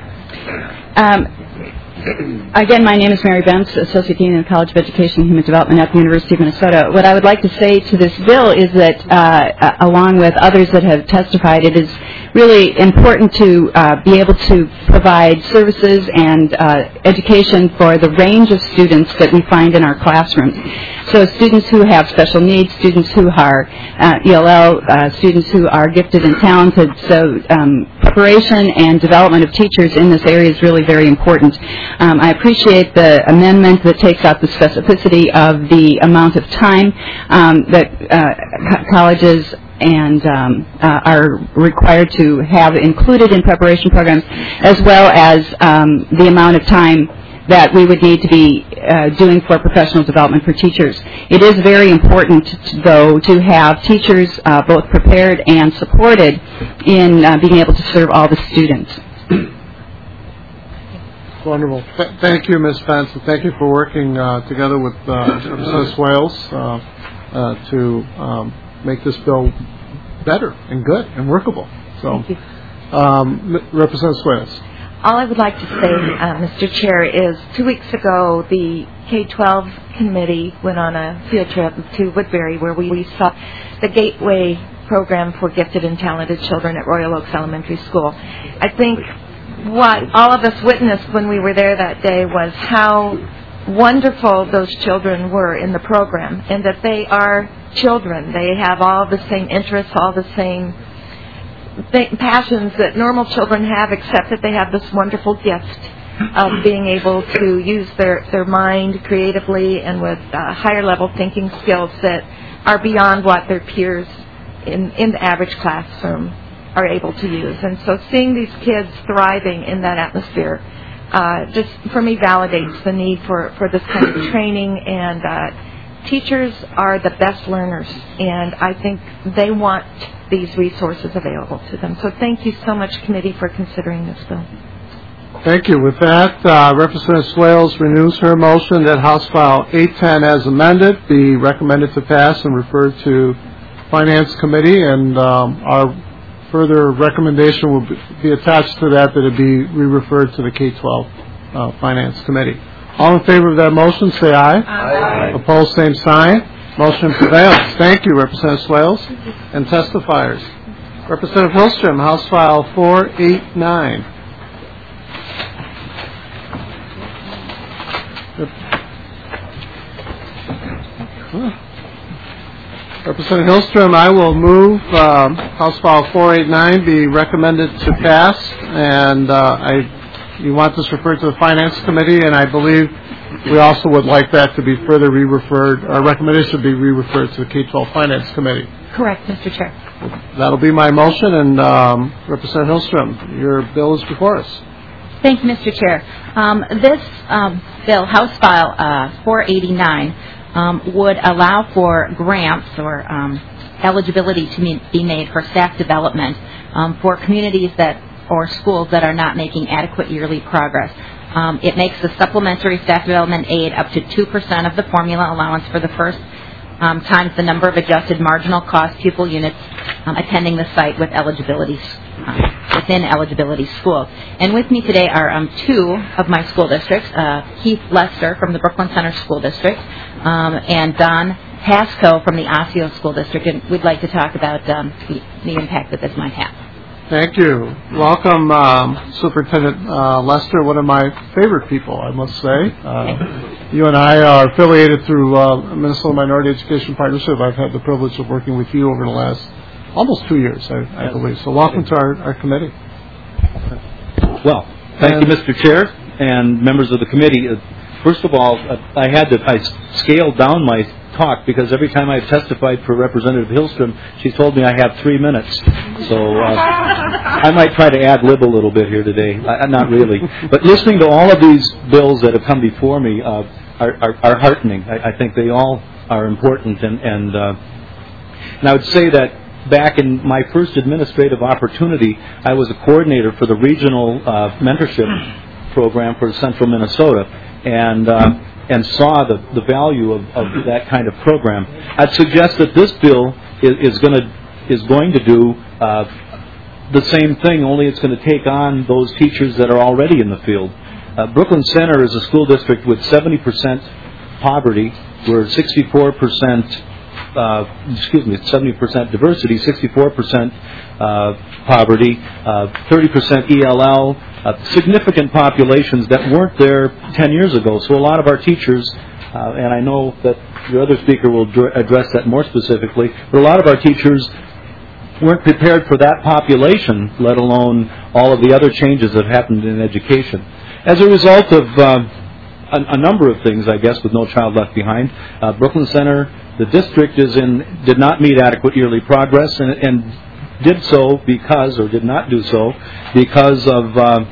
Again, my name is Mary Bentz, Associate Dean of the College of Education and Human Development at the University of Minnesota. What I would like to say to this bill is that, along with others that have testified, it is really important to be able to provide services and education for the range of students that we find in our classrooms. So students who have special needs, students who are ELL, students who are gifted and talented. So preparation and development of teachers in this area is really very important. I appreciate the amendment that takes out the specificity of the amount of time that colleges and are required to have included in preparation programs, as well as the amount of time that we would need to be doing for professional development for teachers. It is very important, though, to have teachers both prepared and supported in being able to serve all the students. Wonderful. Thank you, Ms. Spence, and thank you for working together with Representative Swales to make this bill better and good and workable. So, Representative Swales. All I would like to say, Mr. Chair, is 2 weeks ago the K-12 committee went on a field trip to Woodbury where we saw the Gateway program for gifted and talented children at Royal Oaks Elementary School. I think what all of us witnessed when we were there that day was how wonderful those children were in the program, and that they are children. They have all the same interests, all the same passions that normal children have, except that they have this wonderful gift of being able to use their mind creatively and with higher level thinking skills that are beyond what their peers in the average classroom are able to use. And so seeing these kids thriving in that atmosphere just for me validates the need for this kind of training, and teachers are the best learners, and I think they want these resources available to them. So thank you so much, committee, for considering this bill. Thank you. With that, Representative Swales renews her motion that House File 810 as amended be recommended to pass and referred to Finance Committee, and our further recommendation will be attached to that it be re-referred to the K-12 Finance Committee. All in favor of that motion, say aye. Aye. Opposed, same sign. Motion prevails. Thank you, Representative Swales and testifiers. Representative Hillstrom, House File 489. Representative Hillstrom, I will move House File 489 be recommended to pass, and you want this referred to the Finance Committee, and I believe we also would like that to be further re-referred. Our recommendation be re-referred to the K-12 Finance Committee. Correct, Mr. Chair. That'll be my motion, and Representative Hillstrom, your bill is before us. Thank you, Mr. Chair. This bill, House File 489, would allow for grants or eligibility to be made for staff development for communities or schools that are not making adequate yearly progress. It makes the supplementary staff development aid up to 2% of the formula allowance for the first times the number of adjusted marginal cost pupil units attending the site with eligibility within eligibility school. And with me today are two of my school districts, Keith Lester from the Brooklyn Center School District and Don Pasco from the Osseo School District. And we'd like to talk about the impact that this might have. Thank you. Welcome, Superintendent Lester, one of my favorite people, I must say. You and I are affiliated through Minnesota Minority Education Partnership. I've had the privilege of working with you over the last almost 2 years, I believe. So welcome to our committee. Well, thank you, Mr. Chair, and members of the committee. First of all, I scaled down my talk because every time I've testified for Representative Hillstrom, she told me I have 3 minutes. So I might try to ad-lib a little bit here today. Not really. But listening to all of these bills that have come before me are heartening. I think they all are important. And I would say that back in my first administrative opportunity, I was a coordinator for the regional mentorship program for Central Minnesota. And saw the value of that kind of program. I'd suggest that this bill is going to do the same thing, only it's going to take on those teachers that are already in the field. Brooklyn Center is a school district with 70% poverty. We're 70% diversity, 64% poverty, 30% ELL, significant populations that weren't there 10 years ago. So a lot of our teachers, and I know that your other speaker will address that more specifically, but a lot of our teachers weren't prepared for that population, let alone all of the other changes that happened in education. As a result of a number of things, I guess, with No Child Left Behind, Brooklyn Center, the district did not meet adequate yearly progress and did not do so because of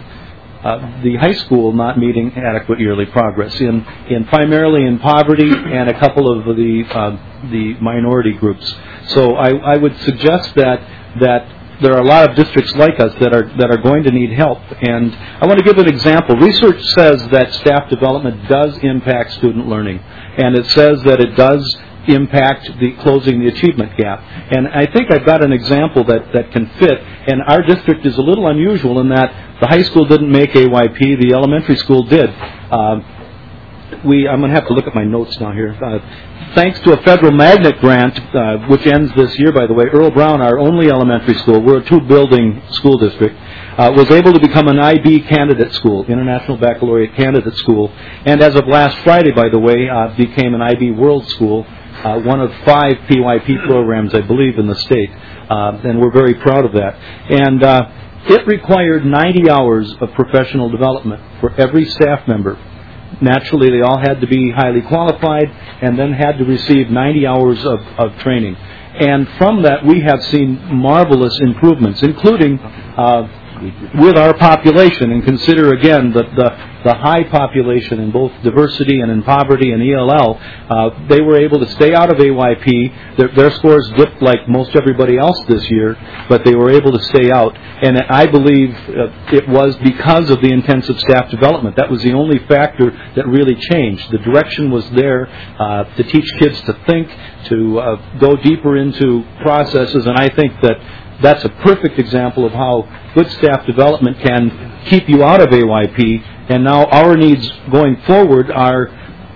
the high school not meeting adequate yearly progress primarily in poverty and a couple of the minority groups. So I would suggest that there are a lot of districts like us that are going to need help. And I want to give an example. Research says that staff development does impact student learning, and it says that it does impact closing the achievement gap. And I think I've got an example that can fit. And our district is a little unusual in that the high school didn't make AYP, the elementary school did. I'm going to have to look at my notes now here. Thanks to a federal magnet grant, which ends this year, by the way, Earl Brown, our only elementary school, we're a 2-building school district, was able to become an IB candidate school, International Baccalaureate Candidate School, and as of last Friday, by the way, became an IB World School, one of 5 PYP programs, I believe, in the state, and we're very proud of that. And it required 90 hours of professional development for every staff member. Naturally, they all had to be highly qualified and then had to receive 90 hours of training. And from that, we have seen marvelous improvements, including with our population. And consider, again, the high population in both diversity and in poverty and ELL. They were able to stay out of AYP. Their scores dipped like most everybody else this year, but they were able to stay out. And I believe it was because of the intensive staff development. That was the only factor that really changed. The direction was there to teach kids to think, to go deeper into processes, and I think that's a perfect example of how good staff development can keep you out of AYP. And now our needs going forward are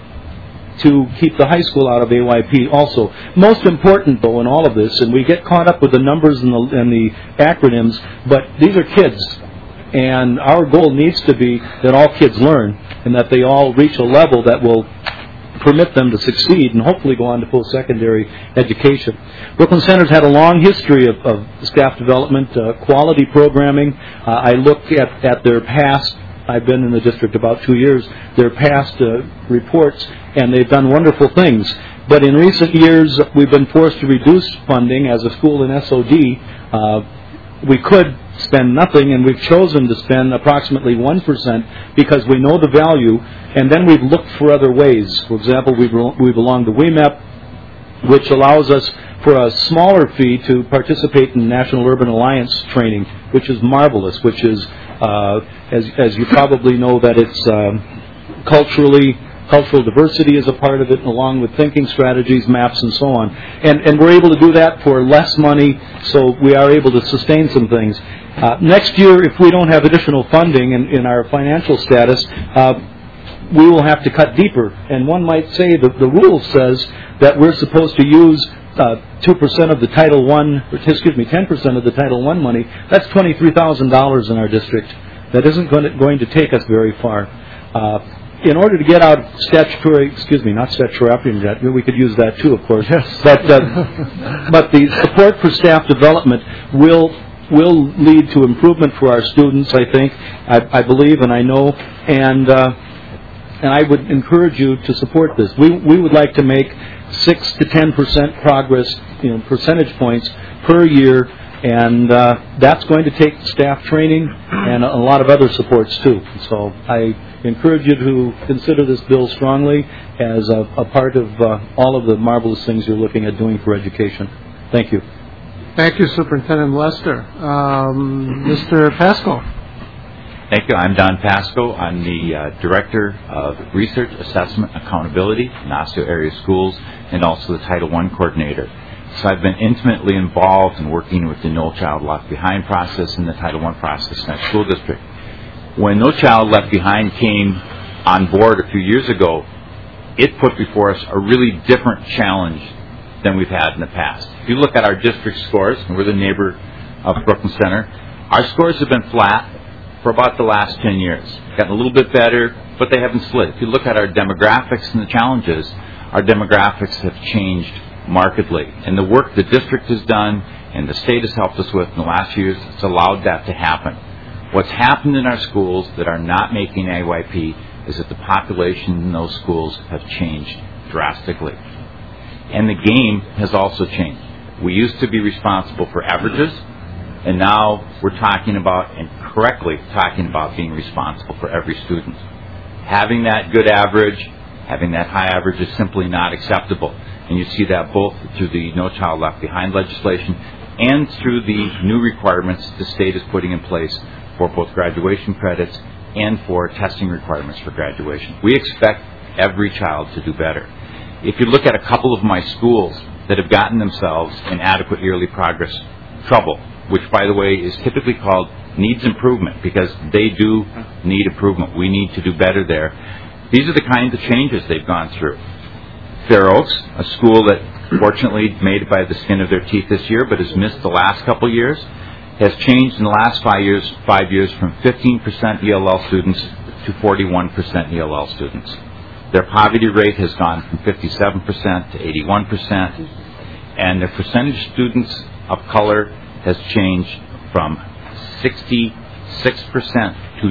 to keep the high school out of AYP also. Most important, though, in all of this, and we get caught up with the numbers and the acronyms, but these are kids. And our goal needs to be that all kids learn and that they all reach a level that will permit them to succeed and hopefully go on to post-secondary education. Brooklyn Center's had a long history of staff development, quality programming. I look at their past, I've been in the district about 2 years, their past reports, and they've done wonderful things. But in recent years, we've been forced to reduce funding as a school in SOD. We could spend nothing, and we've chosen to spend approximately 1% because we know the value, and then we've looked for other ways. For example, we belong to WEMEP, which allows us for a smaller fee to participate in National Urban Alliance training, which is marvelous, which is, as you probably know, that it's culturally cultural diversity is a part of it, along with thinking strategies, maps, and so on. And we're able to do that for less money, so we are able to sustain some things. Next year, if we don't have additional funding in our financial status, we will have to cut deeper. And one might say that the rule says that we're supposed to use 2% of the Title I, 10% of the Title I money. That's $23,000 in our district. That isn't going to take us very far. In order to get out not statutory operating debt, we could use that too, of course. Yes. But the support for staff development will lead to improvement for our students, I think, I believe, and I know, and I would encourage you to support this. We would like to make 6 to 10% progress, percentage points per year, and that's going to take staff training and a lot of other supports too. So I encourage you to consider this bill strongly as a part of all of the marvelous things you're looking at doing for education. Thank you. Thank you, Superintendent Lester. Mr. Pasco. Thank you. I'm Don Pasco. I'm the Director of Research, Assessment, Accountability in Osseo Area Schools, and also the Title I Coordinator. So I've been intimately involved in working with the No Child Left Behind process and the Title I process in our school district. When No Child Left Behind came on board a few years ago, it put before us a really different challenge than we've had in the past. If you look at our district scores, and we're the neighbor of Brooklyn Center, our scores have been flat for about the last 10 years. Gotten a little bit better, but they haven't slid. If you look at our demographics and the challenges, our demographics have changed markedly. And the work the district has done and the state has helped us with in the last years has allowed that to happen. What's happened in our schools that are not making AYP is that the population in those schools have changed drastically. And the game has also changed. We used to be responsible for averages, and now we're talking about, and correctly talking about, being responsible for every student. Having that good average, having that high average is simply not acceptable. And you see that both through the No Child Left Behind legislation and through the new requirements the state is putting in place for both graduation credits and for testing requirements for graduation. We expect every child to do better. If you look at a couple of my schools that have gotten themselves in adequate yearly progress trouble, which, by the way, is typically called needs improvement, because they do need improvement. We need to do better there. These are the kinds of changes they've gone through. Fair Oaks, a school that fortunately made it by the skin of their teeth this year, but has missed the last couple years, has changed in the last 5 years from 15% ELL students to 41% ELL students. Their poverty rate has gone from 57% to 81%, and their percentage of students of color has changed from 66% to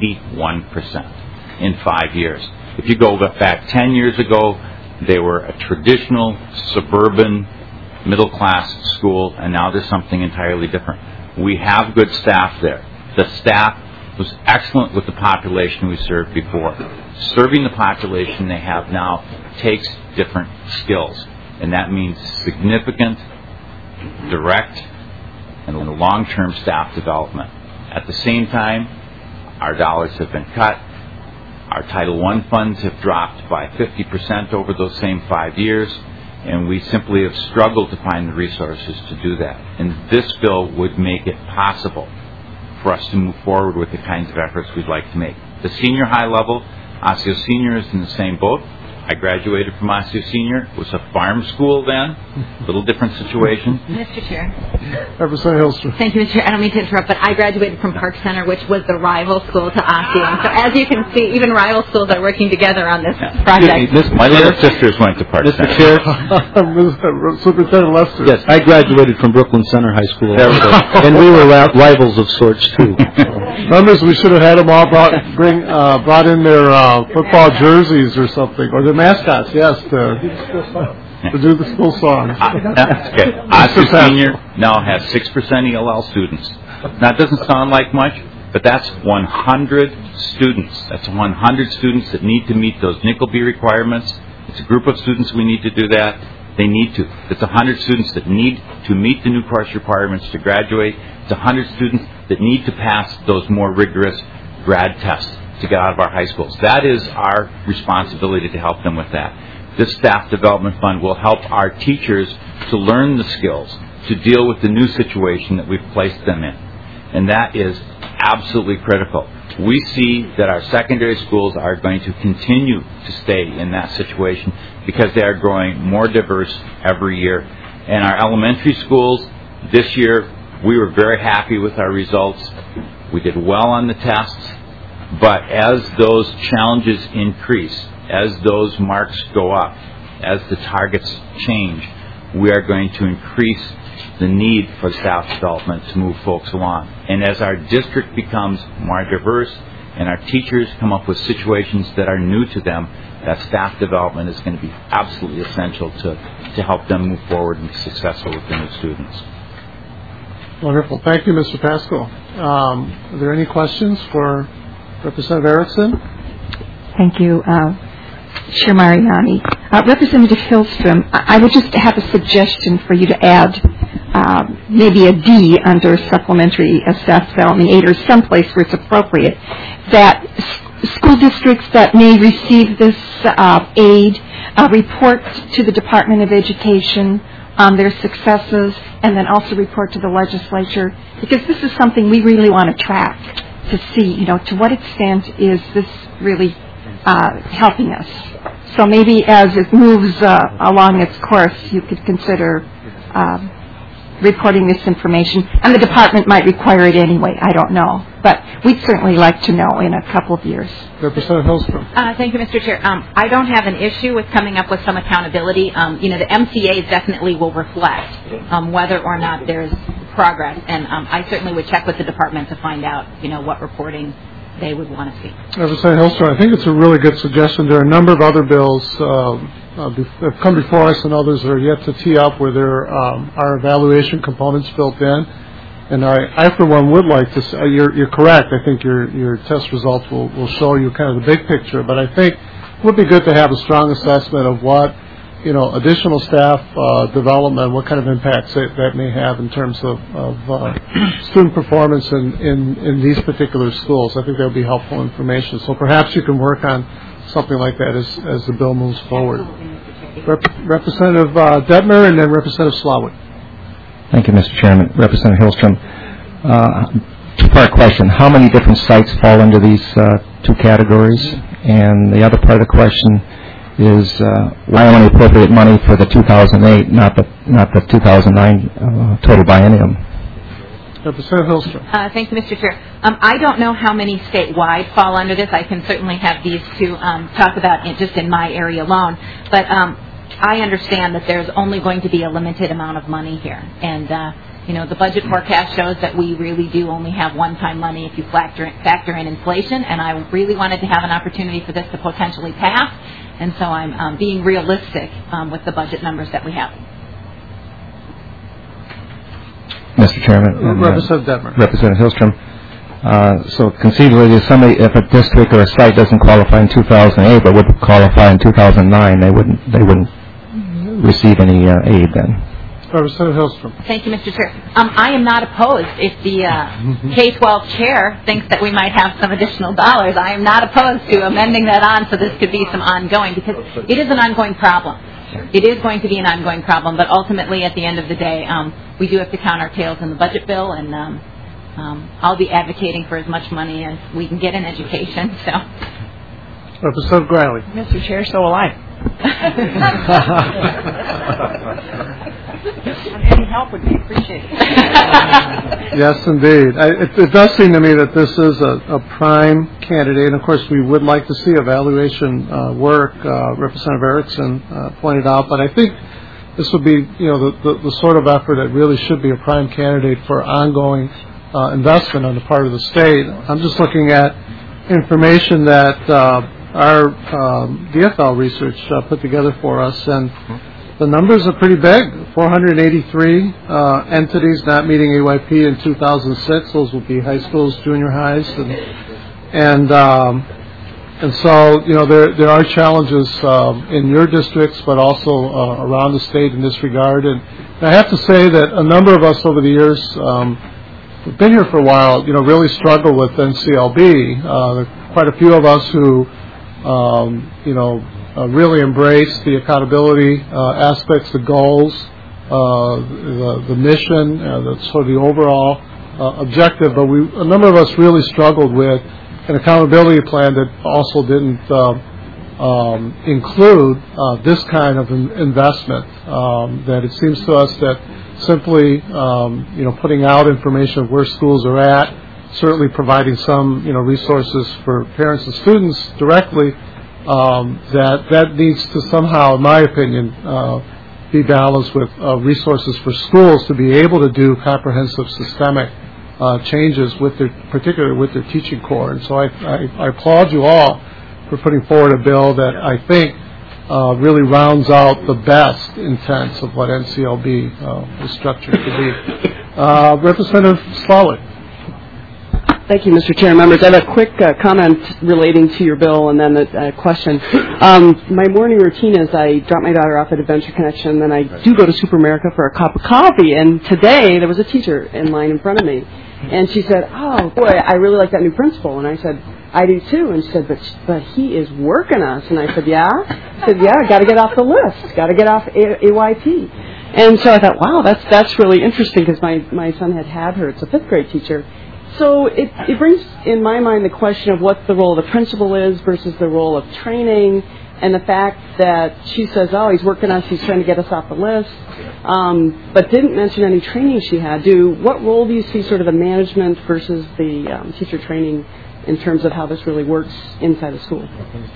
91% in 5 years. If you go back 10 years ago, they were a traditional suburban middle-class school, and now there's something entirely different. We have good staff there. The staff was excellent with the population we served before. Serving the population they have now takes different skills, and that means significant, direct, and long-term staff development. At the same time, our dollars have been cut. Our Title I funds have dropped by 50% over those same 5 years, and we simply have struggled to find the resources to do that. And this bill would make it possible for us to move forward with the kinds of efforts we'd like to make. The senior high level, Osseo Senior is in the same boat. I graduated from Osseo Senior. It was a farm school then, a little different situation. Mr. Chair. Representative Hilstrom. Thank you, Mr. Chair. I don't mean to interrupt, but I graduated from Park Center, which was the rival school to Osseo. So as you can see, even rival schools are working together on this project. My little sisters went to Park Center. Mr. Chair. Superintendent Lester. Yes, I graduated from Brooklyn Center High School also, and we were rivals of sorts too. Members, we should have had them all brought in their football jerseys or something, or their mascots, yes, to do the school songs. Okay. Osseo Senior now has 6% ELL students. Now, it doesn't sound like much, but that's 100 students. That's 100 students that need to meet those Nicholby requirements. It's a group of students we need to do that. They need to. It's 100 students that need to meet the new course requirements to graduate. It's 100 students that need to pass those more rigorous grad tests to get out of our high schools. That is our responsibility to help them with that. This staff development fund will help our teachers to learn the skills, to deal with the new situation that we've placed them in. And that is absolutely critical. We see that our secondary schools are going to continue to stay in that situation because they are growing more diverse every year. And our elementary schools, this year, we were very happy with our results. We did well on the tests. But as those challenges increase, as those marks go up, as the targets change, we are going to increase the need for staff development to move folks along. And as our district becomes more diverse and our teachers come up with situations that are new to them, that staff development is going to be absolutely essential to help them move forward and be successful with their new students. Wonderful. Thank you, Mr. Pascal. Are there any questions for Representative Erickson? Thank you, Chair Mariani. Representative Hillstrom, I would just have a suggestion for you to add maybe a D under supplementary staff development aid or someplace where it's appropriate, that school districts that may receive this aid report to the Department of Education on their successes and then also report to the legislature, because this is something we really want to track to see, to what extent is this really helping us. So maybe as it moves along its course, you could consider reporting this information. And the department might require it anyway. I don't know. But we'd certainly like to know in a couple of years. Representative Hillstrom. Thank you, Mr. Chair. I don't have an issue with coming up with some accountability. The MCAs definitely will reflect whether or not there's progress. And I certainly would check with the department to find out, what reporting they would want to see. Representative Hillstrom, I think it's a really good suggestion. There are a number of other bills have come before us and others that are yet to tee up where there are evaluation components built in. And I for one, would like to say, you're correct. I think your test results will show you kind of the big picture. But I think it would be good to have a strong assessment of what, additional staff development, what kind of impacts that may have in terms of student performance in these particular schools. I think that would be helpful information. So perhaps you can work on something like that as the bill moves forward. Representative Detmer and then Representative Slawick. Thank you, Mr. Chairman. Representative Hillstrom, two-part question. How many different sites fall into these two categories? And the other part of the question is why only appropriate money for the 2008, not the 2009 total biennium? Representative Hillstrom. Thank you, Mr. Chair. I don't know how many statewide fall under this. I can certainly have these two talk about it just in my area alone. But I understand that there's only going to be a limited amount of money here. And, the budget forecast shows that we really do only have one-time money if you factor in inflation. And I really wanted to have an opportunity for this to potentially pass. And so I'm being realistic with the budget numbers that we have. Mr. Chairman. Representative Detmer. Representative Hillstrom. So conceivably, if a district or a site doesn't qualify in 2008 but would qualify in 2009, they wouldn't receive any aid then. Representative Hillstrom. Thank you, Mr. Chair. I am not opposed if the K-12 chair thinks that we might have some additional dollars. I am not opposed to amending that on so this could be some ongoing, because it is an ongoing problem. It is going to be an ongoing problem, but ultimately at the end of the day, we do have to count our tails in the budget bill, and I'll be advocating for as much money as we can get in education. So, Representative Griley. Mr. Chair, so will I. Any help would be appreciated. Yes, indeed. It does seem to me that this is a prime candidate. And, of course, we would like to see evaluation work, Representative Erickson pointed out. But I think this would be, the sort of effort that really should be a prime candidate for ongoing investment on the part of the state. I'm just looking at information that our DFL research put together for us, and the numbers are pretty big. 483 entities not meeting AYP in 2006. Those will be high schools, junior highs, and so there are challenges in your districts, but also around the state in this regard. And I have to say that a number of us over the years who've been here for a while, really struggle with NCLB. The quite a few of us who, really embrace the accountability aspects, the goals, the mission, the overall objective. But a number of us really struggled with an accountability plan that also didn't include this kind of investment. That it seems to us that simply, putting out information of where schools are at, certainly providing some, resources for parents and students directly, that needs to somehow, in my opinion, be balanced with resources for schools to be able to do comprehensive systemic changes particularly with their teaching core. And so I applaud you all for putting forward a bill that I think really rounds out the best intents of what NCLB is structured to be. Representative Slawik. Thank you, Mr. Chair. Members, I have a quick comment relating to your bill and then a question. My morning routine is I drop my daughter off at Adventure Connection, then I do go to Super America for a cup of coffee. And today there was a teacher in line in front of me, and she said, "Oh boy, I really like that new principal." And I said, "I do too." And she said, "But he is working us." And I said, "Yeah." I said, "Yeah, got to get off the list. Got to get off AYP." And so I thought, wow, that's really interesting because my son had her. It's a 5th grade teacher. So it brings in my mind the question of what the role of the principal is versus the role of training, and the fact that she says, "Oh, he's working us, he's trying to get us off the list," but didn't mention any training she had. What role do you see sort of the management versus the teacher training in terms of how this really works inside the school?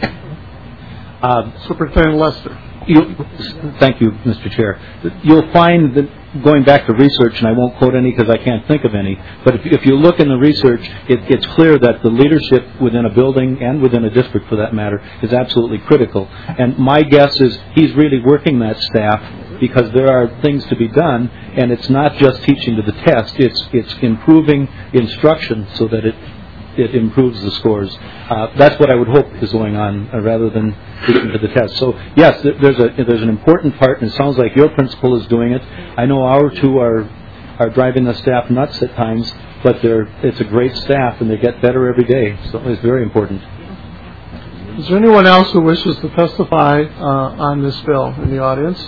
Superintendent Lester. Thank you, Mr. Chair. You'll find that, going back to research, and I won't quote any because I can't think of any, but if you look in the research, it's clear that the leadership within a building and within a district, for that matter, is absolutely critical. And my guess is he's really working that staff because there are things to be done, and it's not just teaching to the test. It's improving instruction so that it improves the scores. That's what I would hope is going on, rather than teaching to the test. So yes, there's an important part, and it sounds like your principal is doing it. I know our two are driving the staff nuts at times, but it's a great staff, and they get better every day. So it's very important. Is there anyone else who wishes to testify on this bill in the audience?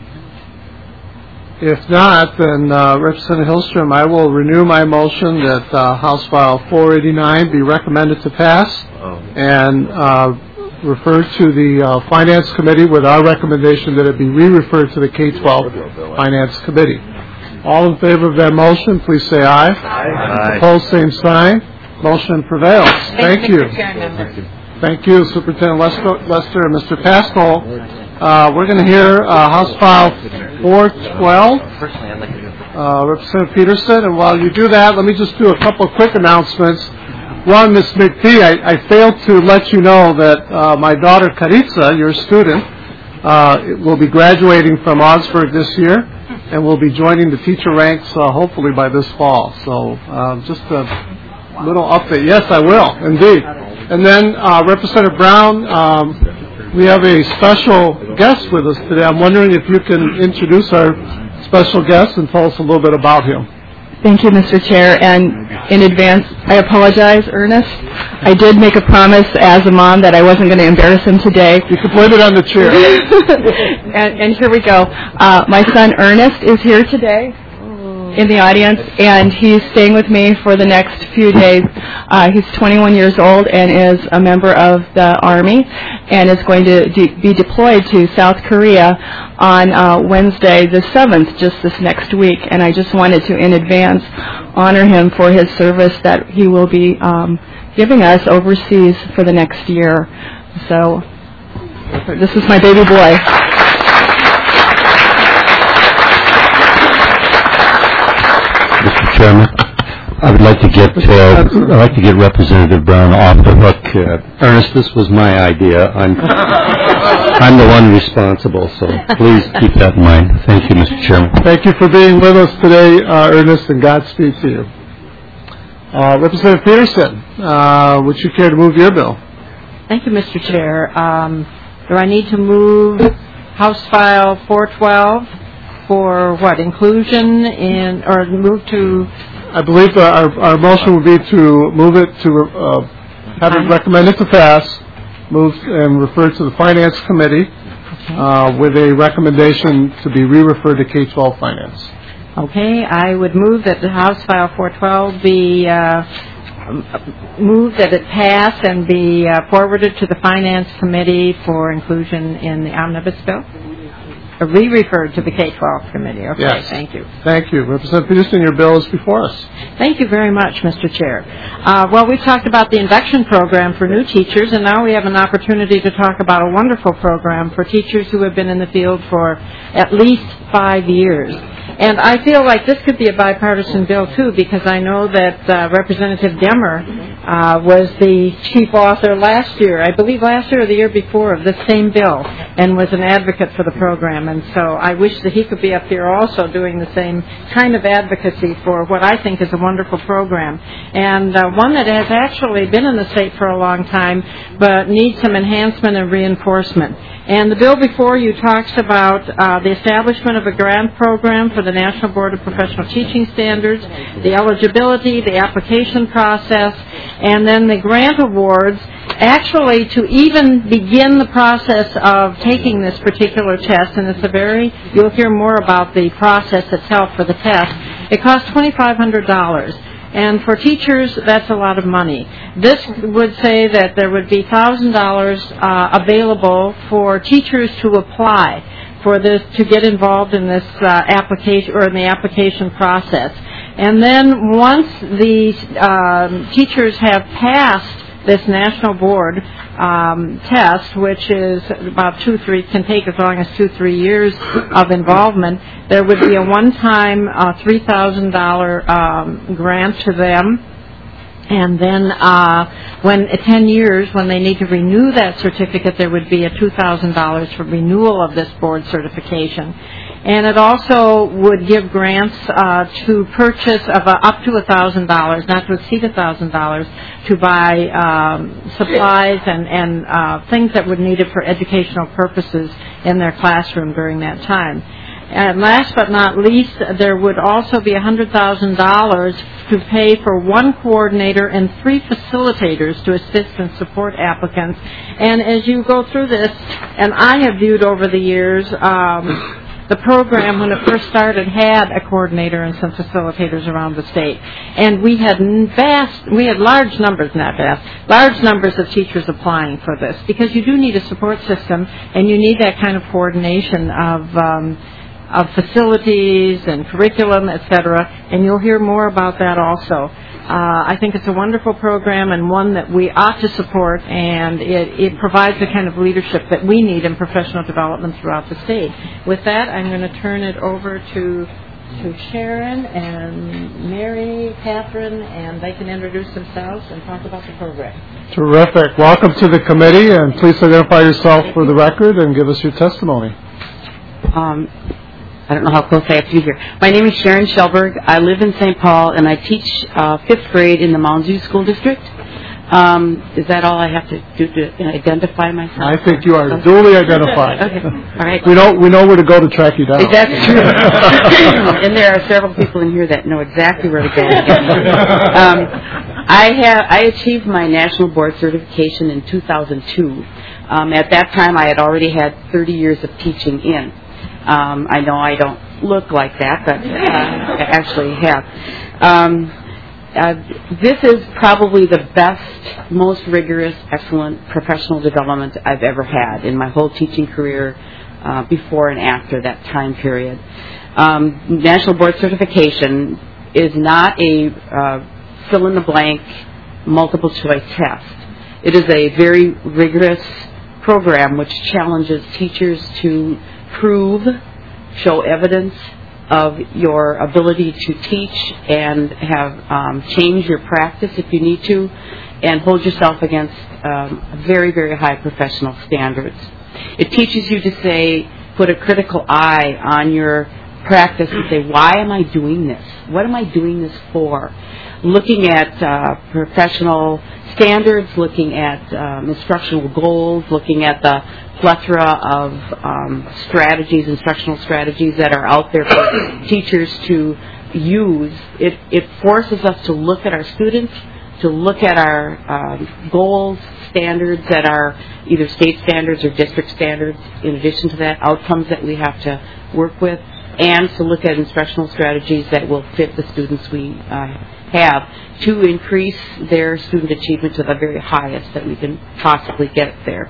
If not, then Representative Hillstrom, I will renew my motion that House File 489 be recommended to pass and refer to the Finance Committee with our recommendation that it be re-referred to the K-12 Finance Committee. All in favor of that motion, please say aye. Aye. Opposed, same sign. Motion prevails. Thank you. Thank you, Superintendent Lester and Mr. Pascal. We're going to hear House File 412, Representative Peterson. And while you do that, let me just do a couple of quick announcements. One, Ms. McPhee, I failed to let you know that my daughter, Caritza, your student, will be graduating from Augsburg this year and will be joining the teacher ranks hopefully by this fall. So just a little update. Yes, I will, indeed. And then Representative Brown, we have a special guest with us today. I'm wondering if you can introduce our special guest and tell us a little bit about him. Thank you, Mr. Chair. And in advance, I apologize, Ernest. I did make a promise as a mom that I wasn't going to embarrass him today. You can blame it on the chair. and here we go. My son, Ernest, is here today in the audience, and he's staying with me for the next few days. He's 21 years old and is a member of the Army and is going to be deployed to South Korea on Wednesday the 7th, just this next week. And I just wanted to, in advance, honor him for his service that he will be giving us overseas for the next year. So this is my baby boy. Mr. Chairman, I would like to get Representative Brown off the hook. Ernest, this was my idea. I'm the one responsible, so please keep that in mind. Thank you, Mr. Chairman. Thank you for being with us today, Ernest, and Godspeed to you. Representative Peterson, would you care to move your bill? Thank you, Mr. Chair. Do I need to move House File 412 for what, inclusion in, or move to? I believe our motion would be to move it to Having recommended to pass, moved and referred to the Finance Committee with a recommendation to be re-referred to K-12 Finance. Okay, I would move that the House File 412 be moved that it pass and be forwarded to the Finance Committee for inclusion in the omnibus bill. Re-referred to the K-12 Committee. Okay, yes. Thank you. Thank you. Representative Peterson, your bill is before us. Thank you very much, Mr. Chair. Well, we've talked about the induction program for new teachers, and now we have an opportunity to talk about a wonderful program for teachers who have been in the field for at least 5 years. And I feel like this could be a bipartisan bill, too, because I know that Representative Demmer was the chief author last year, I believe last year or the year before, of this same bill, and was an advocate for the program. And so I wish that he could be up here also doing the same kind of advocacy for what I think is a wonderful program, and one that has actually been in the state for a long time, but needs some enhancement and reinforcement. And the bill before you talks about the establishment of a grant program for the National Board of Professional Teaching Standards, the eligibility, the application process, and then the grant awards, actually to even begin the process of taking this particular test. And you'll hear more about the process itself for the test. It costs $2,500. And for teachers, that's a lot of money. This would say that there would be $1,000 available for teachers to apply for this, to get involved in this application or in the application process. And then once the teachers have passed this national board test, which is about can take as long as 2-3 years of involvement, there would be a one-time $3,000 grant to them. And then when 10 years, when they need to renew that certificate, there would be a $2,000 for renewal of this board certification. And it also would give grants to purchase of up to $1,000, not to exceed $1,000, to buy supplies and things that would need it for educational purposes in their classroom during that time. And last but not least, there would also be $100,000 to pay for one coordinator and 3 facilitators to assist and support applicants. And as you go through this, and I have viewed over the years, the program, when it first started, had a coordinator and some facilitators around the state. And we had large numbers of teachers applying for this, because you do need a support system, and you need that kind of coordination of facilities and curriculum, etc., and you'll hear more about that also. I think it's a wonderful program and one that we ought to support, and it provides the kind of leadership that we need in professional development throughout the state. With that, I'm going to turn it over to Sharon and Mary, Catherine, and they can introduce themselves and talk about the program. Terrific. Welcome to the committee, and please identify yourself for the record and give us your testimony. I don't know how close I have to be here. My name is Sharon Shelberg. I live in St. Paul, and I teach 5th grade in the Mounds View School District. Is that all I have to do to identify myself? I think you are duly identified. Okay. All right. We know where to go to track you down. That's true. And there are several people in here that know exactly where to go. I achieved my national board certification in 2002. At that time, I had already had 30 years of teaching in. I know I don't look like that, but I actually have. This is probably the best, most rigorous, excellent professional development I've ever had in my whole teaching career, before and after that time period. National Board Certification is not a fill-in-the-blank, multiple-choice test. It is a very rigorous program which challenges teachers to show evidence of your ability to teach and have change your practice if you need to, and hold yourself against very, very high professional standards. It teaches you to put a critical eye on your practice and say, why am I doing this? What am I doing this for? Looking at professional standards, looking at instructional goals, looking at the plethora of instructional strategies that are out there for teachers to use. It forces us to look at our students, to look at our goals, standards that are either state standards or district standards, in addition to that, outcomes that we have to work with, and to look at instructional strategies that will fit the students we have to increase their student achievement to the very highest that we can possibly get there.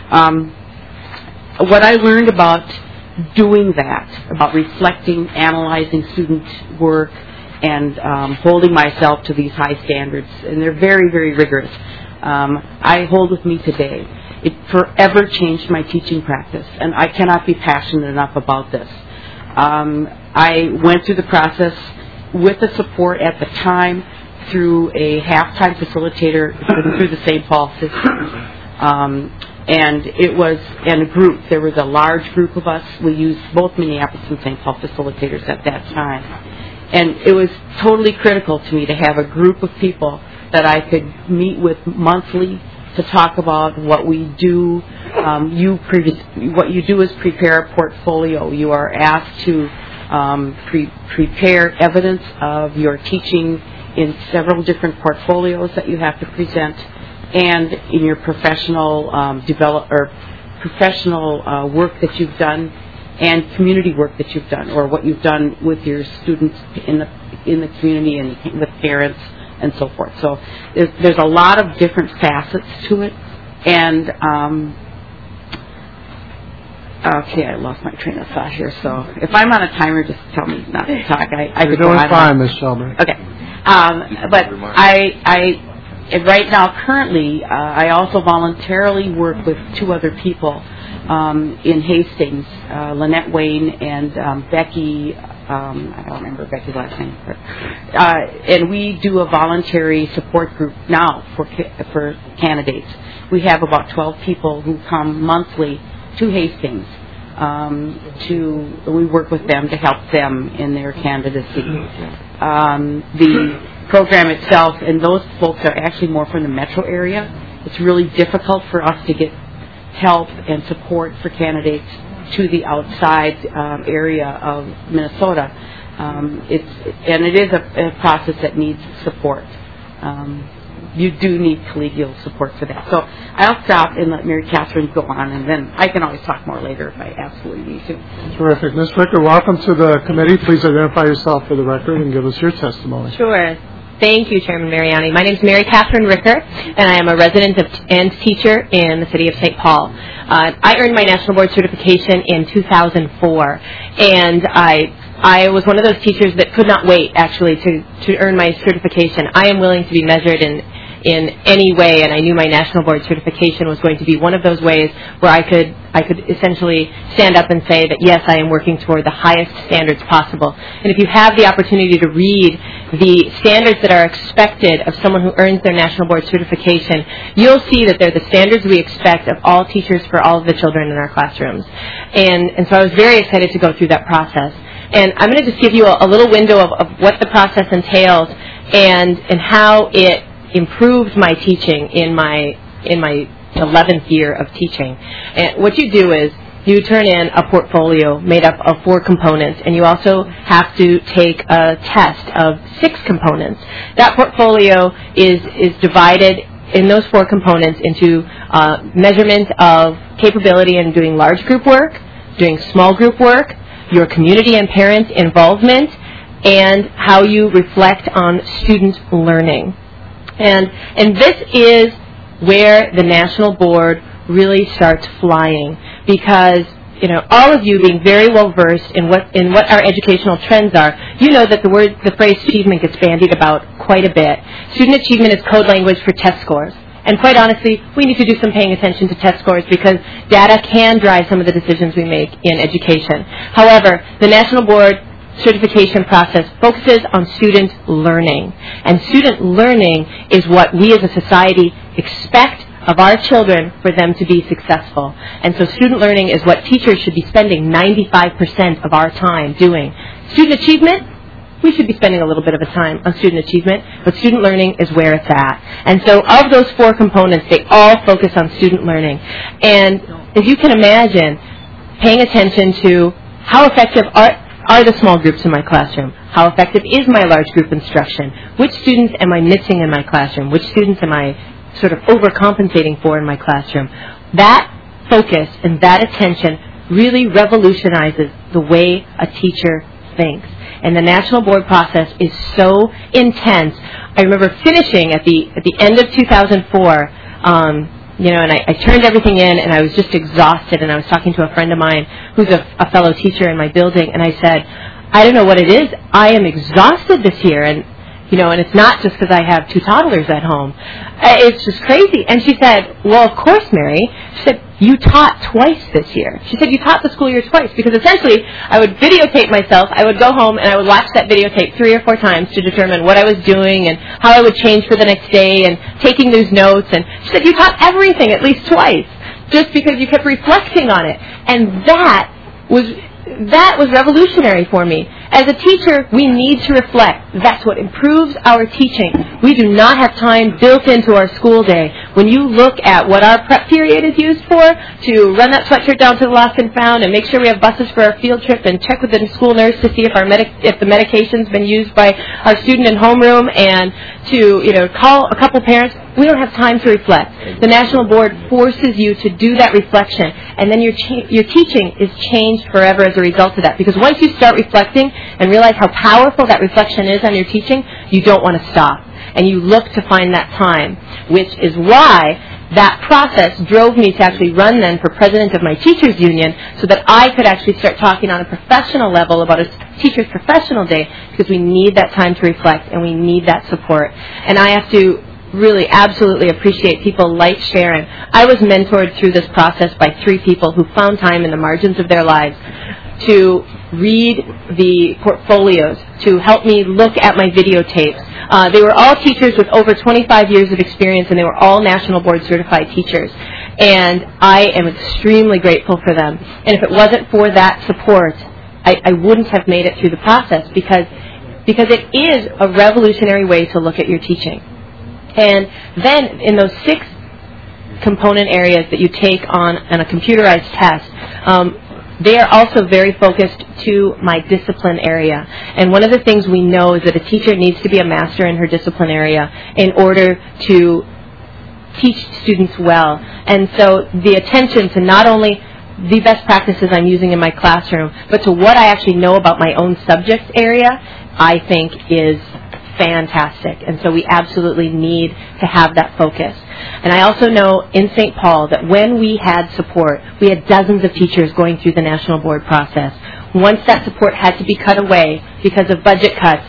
What I learned about doing that, about reflecting, analyzing student work, and holding myself to these high standards, and they're very, very rigorous, I hold with me today. It forever changed my teaching practice, and I cannot be passionate enough about this. I went through the process with the support at the time through a half-time facilitator through the St. Paul system. And it was in a group. There was a large group of us. We used both Minneapolis and St. Paul facilitators at that time. And it was totally critical to me to have a group of people that I could meet with monthly to talk about what we do. What you do is prepare a portfolio. You are asked to prepare evidence of your teaching in several different portfolios that you have to present, and in your professional professional work that you've done, and community work that you've done, or what you've done with your students in the community and with parents and so forth. So there's a lot of different facets to it, and okay, I lost my train of thought here. So if I'm on a timer, just tell me not to talk. You're doing fine, Ms. Shelburne. Okay, but I right now, currently, I also voluntarily work with two other people in Hastings, Lynette Wayne and Becky, I don't remember Becky's last name, and we do a voluntary support group now for candidates. We have about 12 people who come monthly to Hastings. We work with them to help them in their candidacy. The program itself, and those folks are actually more from the metro area. It's really difficult for us to get help and support for candidates to the outside area of Minnesota. It is a process that needs support. You do need collegial support for that. So I'll stop and let Mary Catherine go on, and then I can always talk more later if I absolutely need to. Terrific. Ms. Ricker, welcome to the committee. Please identify yourself for the record and give us your testimony. Sure. Thank you, Chairman Mariani. My name is Mary Catherine Ricker, and I am a resident and teacher in the city of St. Paul. I earned my National Board certification in 2004, and I was one of those teachers that could not wait, actually, to earn my certification. I am willing to be measured in any way, and I knew my National Board certification was going to be one of those ways where I could essentially stand up and say that, yes, I am working toward the highest standards possible. And if you have the opportunity to read the standards that are expected of someone who earns their National Board certification, you'll see that they're the standards we expect of all teachers for all of the children in our classrooms. And so I was very excited to go through that process. And I'm going to just give you a little window of what the process entails and how it improved my teaching in my 11th year of teaching. And what you do is you turn in a portfolio made up of 4 components, and you also have to take a test of 6 components. That portfolio is divided in those 4 components into measurement of capability in doing large group work, doing small group work, your community and parent involvement, and how you reflect on student learning. And this is where the National Board really starts flying, because all of you being very well versed in what our educational trends are, you know that the phrase achievement gets bandied about quite a bit. Student achievement is code language for test scores. And quite honestly, we need to do some paying attention to test scores because data can drive some of the decisions we make in education. However, the National Board certification process focuses on student learning. And student learning is what we as a society expect of our children for them to be successful. And so student learning is what teachers should be spending 95% of our time doing. Student achievement, we should be spending a little bit of a time on student achievement, but student learning is where it's at. And so of those 4 components, they all focus on student learning. And as you can imagine, paying attention to how effective are the small groups in my classroom? How effective is my large group instruction? Which students am I missing in my classroom? Which students am I sort of overcompensating for in my classroom? That focus and that attention really revolutionizes the way a teacher thinks. And the national board process is so intense. I remember finishing at the end of 2004, and I turned everything in, and I was just exhausted, and I was talking to a friend of mine who's a fellow teacher in my building, and I said, I don't know what it is. I am exhausted this year, and it's not just because I have 2 toddlers at home. It's just crazy. And she said, well, of course, Mary. She said, you taught twice this year. She said, you taught the school year twice, because essentially I would videotape myself. I would go home and I would watch that videotape 3 or 4 times to determine what I was doing and how I would change for the next day and taking those notes. And she said, you taught everything at least twice, just because you kept reflecting on it. And that was revolutionary for me. As a teacher, we need to reflect. That's what improves our teaching. We do not have time built into our school day. When you look at what our prep period is used for, to run that sweatshirt down to the lost and found and make sure we have buses for our field trip and check with the school nurse to see if the medication's been used by our student in homeroom, and to call a couple parents, we don't have time to reflect. The National Board forces you to do that reflection, and then your teaching is changed forever as a result of that. Because once you start reflecting and realize how powerful that reflection is on your teaching, you don't want to stop. And you look to find that time, which is why that process drove me to actually run then for president of my teachers union, so that I could actually start talking on a professional level about a teacher's professional day, because we need that time to reflect and we need that support. And I have to really absolutely appreciate people like Sharon. I was mentored through this process by 3 people who found time in the margins of their lives to read the portfolios, to help me look at my videotapes. They were all teachers with over 25 years of experience, and they were all National Board certified teachers. And I am extremely grateful for them. And if it wasn't for that support, I wouldn't have made it through the process, because it is a revolutionary way to look at your teaching. And then in those 6 component areas that you take on a computerized test, they are also very focused to my discipline area. And one of the things we know is that a teacher needs to be a master in her discipline area in order to teach students well. And so the attention to not only the best practices I'm using in my classroom, but to what I actually know about my own subject area, I think is fantastic. And so we absolutely need to have that focus. And I also know in St. Paul that when we had support, we had dozens of teachers going through the National Board process. Once that support had to be cut away because of budget cuts,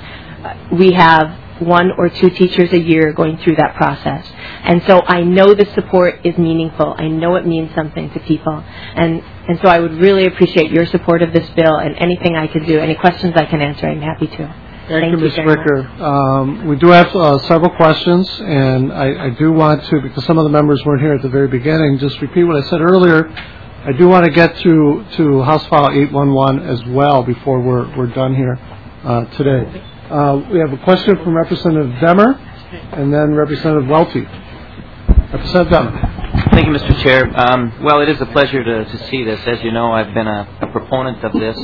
we have 1 or 2 teachers a year going through that process. And so I know the support is meaningful. I know it means something to people. And so I would really appreciate your support of this bill, and anything I can do, any questions I can answer, I'm happy to. Thank you, Ms. Ricker. We do have several questions, and I do want to, because some of the members weren't here at the very beginning, just repeat what I said earlier. I do want to get to House File 811 as well before we're done here today. We have a question from Representative Demmer, and then Representative Welty. Representative Demmer. Thank you, Mr. Chair. Well, it is a pleasure to see this. As you know, I've been a proponent of this.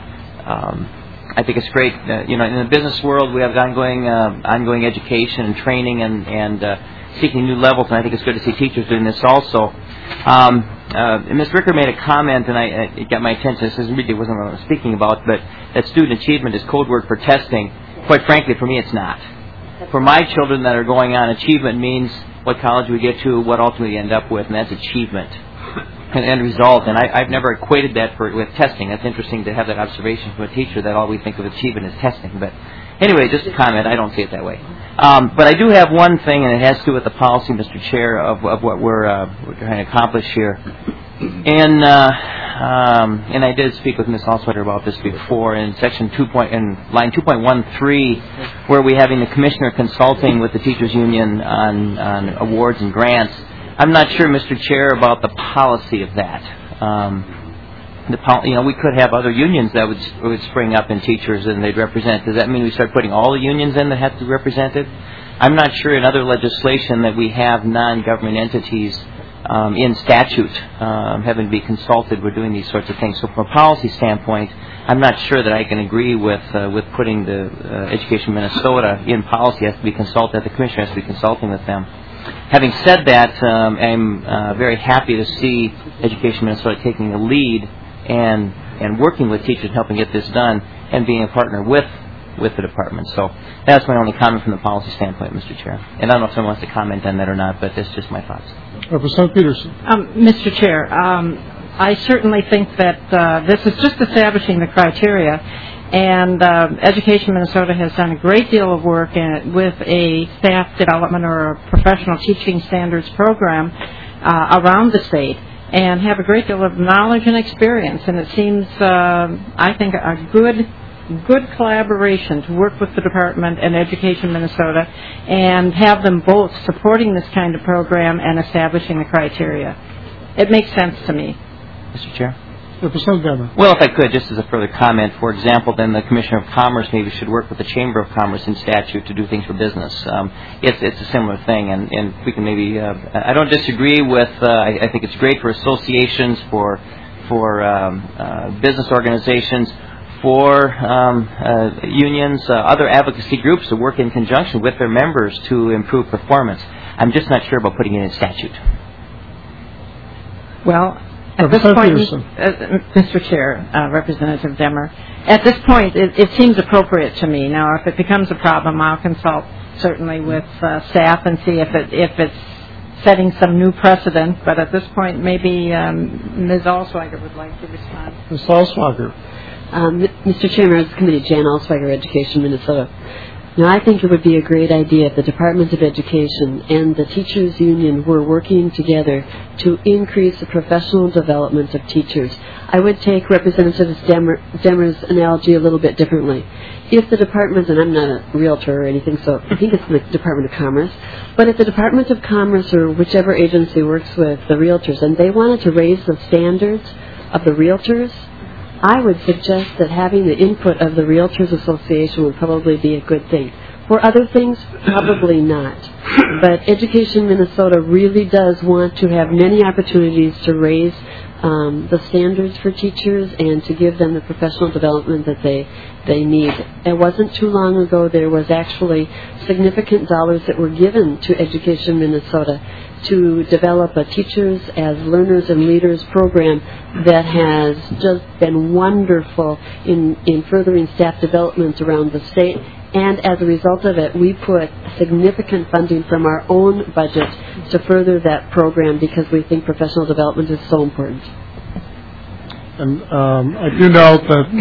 I think it's great. In the business world, we have ongoing education and training and seeking new levels, and I think it's good to see teachers doing this also. Ms. Ricker made a comment, and it got my attention. This really wasn't what I was speaking about, but that student achievement is code word for testing. Quite frankly, for me, it's not. For my children that are going on, achievement means what college we get to, what ultimately we end up with, and that's achievement. An end result, and I've never equated that with testing. That's interesting to have that observation from a teacher that all we think of achievement is testing. But anyway, just a comment. I don't see it that way. But I do have one thing, and it has to do with the policy, Mr. Chair, of what we're trying to accomplish here. And I did speak with Ms. Alswetter about this before in line 2.13, where we're having the commissioner consulting with the teachers union on awards and grants. I'm not sure, Mr. Chair, about the policy of that. We could have other unions that would spring up in teachers and they'd represent. Does that mean we start putting all the unions in that have to be represented? I'm not sure in other legislation that we have non-government entities in statute, having to be consulted. We're doing these sorts of things. So from a policy standpoint, I'm not sure that I can agree with putting the Education Minnesota in policy. It has to be consulted. The commissioner has to be consulting with them. Having said that, I'm very happy to see Education Minnesota taking the lead and working with teachers and helping get this done and being a partner with the department. So that's my only comment from the policy standpoint, Mr. Chair. And I don't know if someone wants to comment on that or not, but that's just my thoughts. Representative Peterson. Mr. Chair, I certainly think that this is just establishing the criteria, and Education Minnesota has done a great deal of work with a staff development or a professional teaching standards program around the state, and have a great deal of knowledge and experience. And it seems, I think, a good collaboration to work with the department and Education Minnesota and have them both supporting this kind of program and establishing the criteria. It makes sense to me. Mr. Chair? Representative Demmer. Well, if I could, just as a further comment, for example, then the Commissioner of Commerce maybe should work with the Chamber of Commerce in statute to do things for business. It's a similar thing, and we can maybe, I don't disagree with, I think it's great for associations, for business organizations, for unions, other advocacy groups to work in conjunction with their members to improve performance. I'm just not sure about putting it in statute. Well, at this point, Mr. Chair, Representative Demmer, at this point, it seems appropriate to me. Now, if it becomes a problem, I'll consult certainly with staff and see if it's setting some new precedent. But at this point, maybe Ms. Allsweiger would like to respond. Ms. Allsweiger. Mr. Chairman of the Committee, Jan Allsweiger, Education Minnesota. Now, I think it would be a great idea if the Department of Education and the Teachers Union were working together to increase the professional development of teachers. I would take Representative Demmer's analogy a little bit differently. If the department, and I'm not a realtor or anything, so I think it's the Department of Commerce, but if the Department of Commerce or whichever agency works with the realtors and they wanted to raise the standards of the realtors, I would suggest that having the input of the Realtors Association would probably be a good thing. For other things, probably not. But Education Minnesota really does want to have many opportunities to raise the standards for teachers and to give them the professional development that they need. It wasn't too long ago there was actually significant dollars that were given to Education Minnesota to develop a Teachers as Learners and Leaders program that has just been wonderful in furthering staff development around the state. And as a result of it, we put significant funding from our own budget to further that program because we think professional development is so important. And I do note that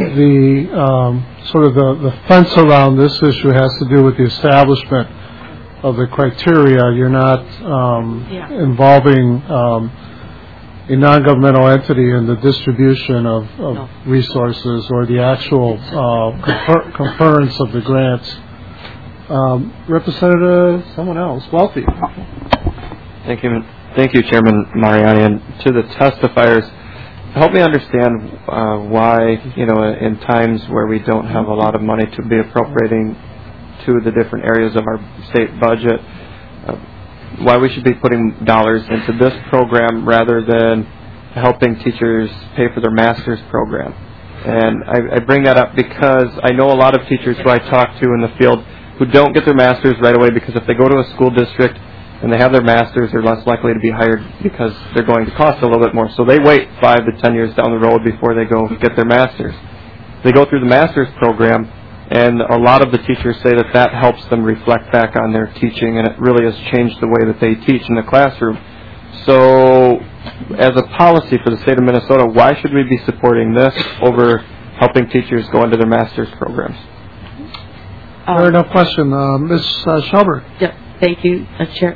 the fence around this issue has to do with the establishment of the criteria. You're not involving a non-governmental entity in the distribution of resources or the actual conference of the grants. Representative, someone else, Wealthy. Thank you, Chairman Mariani, and to the testifiers. Help me understand why, in times where we don't have a lot of money to be appropriating to the different areas of our state budget, why we should be putting dollars into this program rather than helping teachers pay for their master's program. And I bring that up because I know a lot of teachers who I talk to in the field who don't get their master's right away because if they go to a school district and they have their master's, they're less likely to be hired because they're going to cost a little bit more. So they wait 5 to 10 years down the road before they go get their master's. They go through the master's program, and a lot of the teachers say that helps them reflect back on their teaching, and it really has changed the way that they teach in the classroom. So, as a policy for the state of Minnesota, why should we be supporting this over helping teachers go into their master's programs? Fair enough question. Ms. Shelburne. Yep. Thank you, Chair.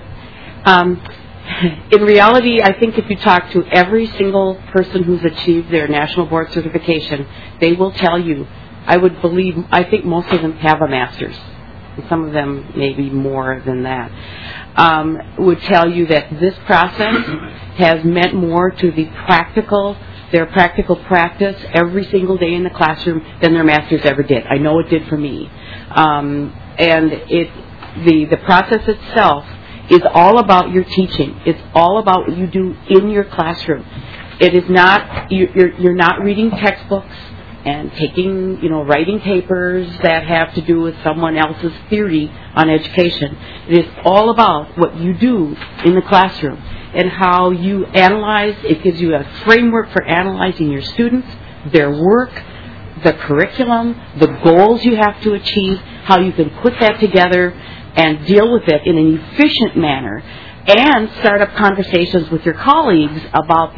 In reality, I think if you talk to every single person who's achieved their national board certification, they will tell you, I think most of them have a master's. Some of them maybe more than that. Would tell you that this process has meant more to their practical practice every single day in the classroom than their master's ever did. I know it did for me. And the process itself is all about your teaching. It's all about what you do in your classroom. It is not, you're not reading textbooks and taking, writing papers that have to do with someone else's theory on education. It is all about what you do in the classroom and how you analyze. It gives you a framework for analyzing your students, their work, the curriculum, the goals you have to achieve, how you can put that together and deal with it in an efficient manner, and start up conversations with your colleagues about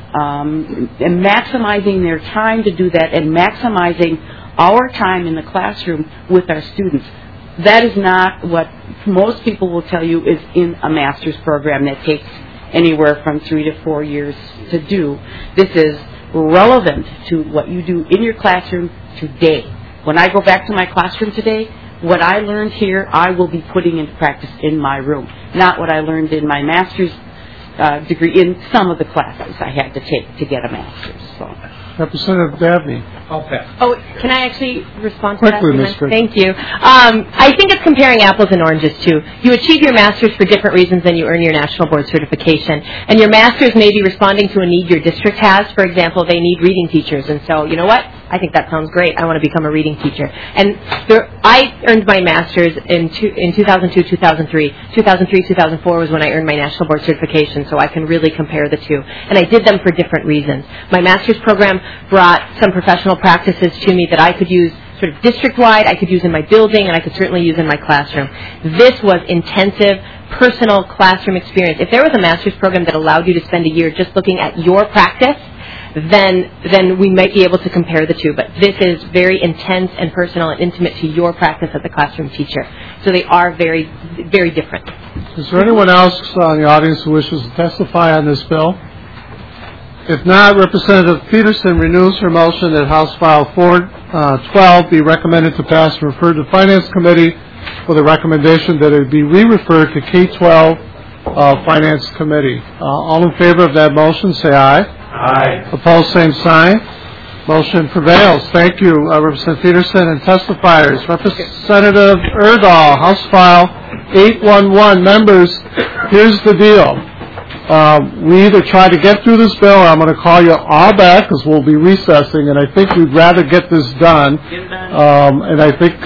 and maximizing their time to do that and maximizing our time in the classroom with our students. That is not what most people will tell you is in a master's program that takes anywhere from 3 to 4 years to do. This is relevant to what you do in your classroom today. When I go back to my classroom today, what I learned here, I will be putting into practice in my room, not what I learned in my master's degree in some of the classes I had to take to get a master's. So. Representative Dabney. Oh, can I actually respond to Quickly, that? Ms. Crick. Thank you. I think it's comparing apples and oranges, too. You achieve your master's for different reasons than you earn your national board certification. And your master's may be responding to a need your district has. For example, they need reading teachers. And so, you know what? I think that sounds great. I want to become a reading teacher. And I earned my master's in 2002, 2003. 2003, 2004 was when I earned my national board certification, so I can really compare the two. And I did them for different reasons. My master's program brought some professional practices to me that I could use sort of district-wide, I could use in my building, and I could certainly use in my classroom. This was intensive, personal classroom experience. If there was a master's program that allowed you to spend a year just looking at your practice, then we might be able to compare the two. But this is very intense and personal and intimate to your practice as a classroom teacher. So they are very, very different. Is there anyone else in the audience who wishes to testify on this bill? If not, Representative Peterson renews her motion that House File 412 be recommended to pass and referred to Finance Committee with a recommendation that it be re-referred to K-12 Finance Committee. All in favor of that motion, say aye. Aye. Opposed, same sign. Motion prevails. Thank you, Representative Peterson and testifiers. Representative Erdahl, House File 811. Members, here's the deal. We either try to get through this bill, or I'm going to call you all back because we'll be recessing, and I think we'd rather get this done. And I think,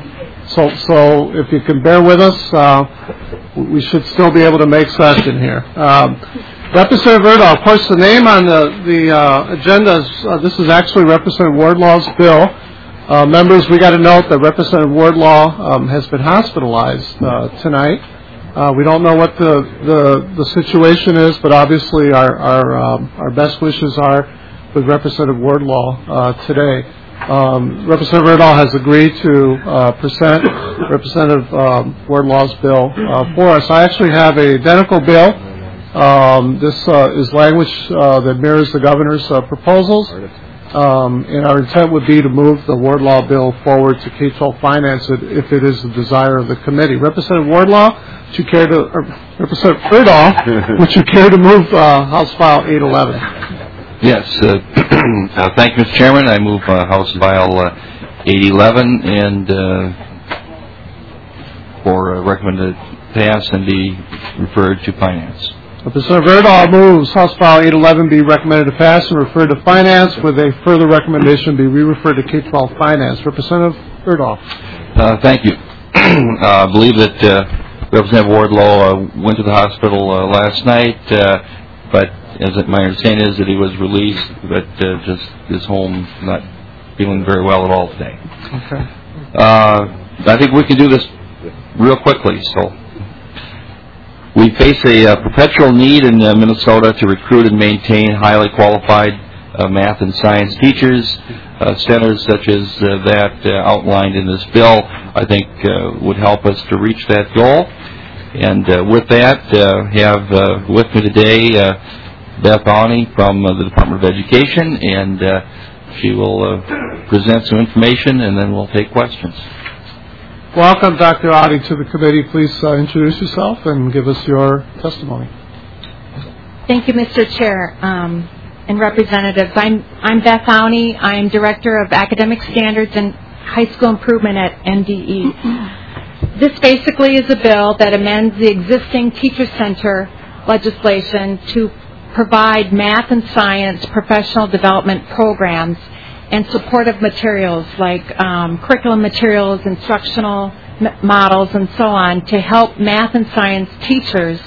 so if you can bear with us, we should still be able to make session here. Representative Erdahl, of course, the name on the agenda is, this is actually Representative Wardlaw's bill. Members, we got to note that Representative Wardlaw has been hospitalized tonight. We don't know what the situation is, but obviously our best wishes are with Representative Wardlaw today. Representative Erdahl has agreed to present Representative Wardlaw's bill for us. I actually have an identical bill. This is language that mirrors the governor's proposals, and our intent would be to move the Wardlaw bill forward to K-12 Finance if it is the desire of the committee. Representative Wardlaw, would you care to, Representative Erdahl, would you care to move House File 811? Yes. Thank you, Mr. Chairman. I move House File 811 and for recommended pass and be referred to Finance. Representative Erdahl moves House File 811 be recommended to pass and referred to Finance with a further recommendation be re-referred to K-12 Finance. Representative Erdahl. Thank you. I believe that Representative Wardlaw went to the hospital last night, but my understanding is that he was released, but just is home, not feeling very well at all today. Okay. I think we can do this real quickly. So we face a perpetual need in Minnesota to recruit and maintain highly qualified math and science teachers. Centers such as that outlined in this bill, I think, would help us to reach that goal. And with that, have with me today Beth Awney from the Department of Education, and she will present some information, and then we'll take questions. Welcome, Dr. Awney, to the committee. Please introduce yourself and give us your testimony. Thank you, Mr. Chair. And representatives, I'm Beth Awney. I'm Director of Academic Standards and High School Improvement at NDE. This basically is a bill that amends the existing Teacher Center legislation to provide math and science professional development programs and supportive materials like curriculum materials, instructional models, and so on to help math and science teachers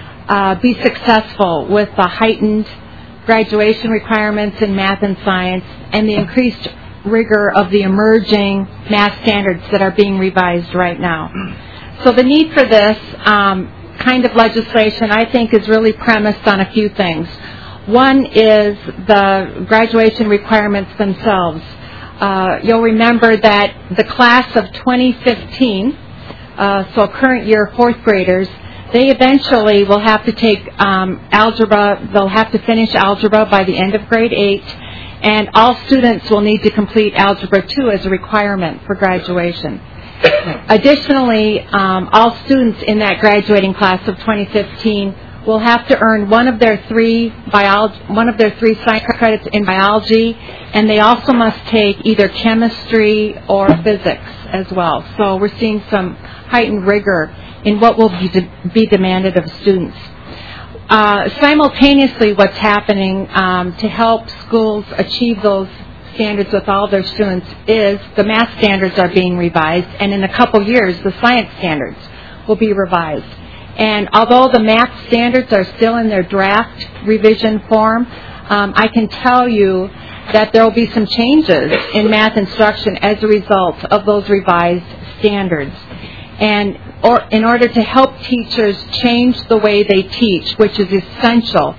be successful with the heightened graduation requirements in math and science and the increased rigor of the emerging math standards that are being revised right now. So the need for this kind of legislation, I think, is really premised on a few things. One is the graduation requirements themselves. You'll remember that the class of 2015, so current year fourth graders, they eventually will have to take algebra. They'll have to finish algebra by the end of grade 8, and all students will need to complete Algebra 2 as a requirement for graduation. Additionally, all students in that graduating class of 2015 will have to earn one of their three science credits in biology, and they also must take either chemistry or physics as well. So we're seeing some heightened rigor in what will be demanded of students. Simultaneously, what's happening to help schools achieve those standards with all their students is the math standards are being revised, and in a couple years, the science standards will be revised. And although the math standards are still in their draft revision form, I can tell you that there will be some changes in math instruction as a result of those revised standards. And in order to help teachers change the way they teach, which is essential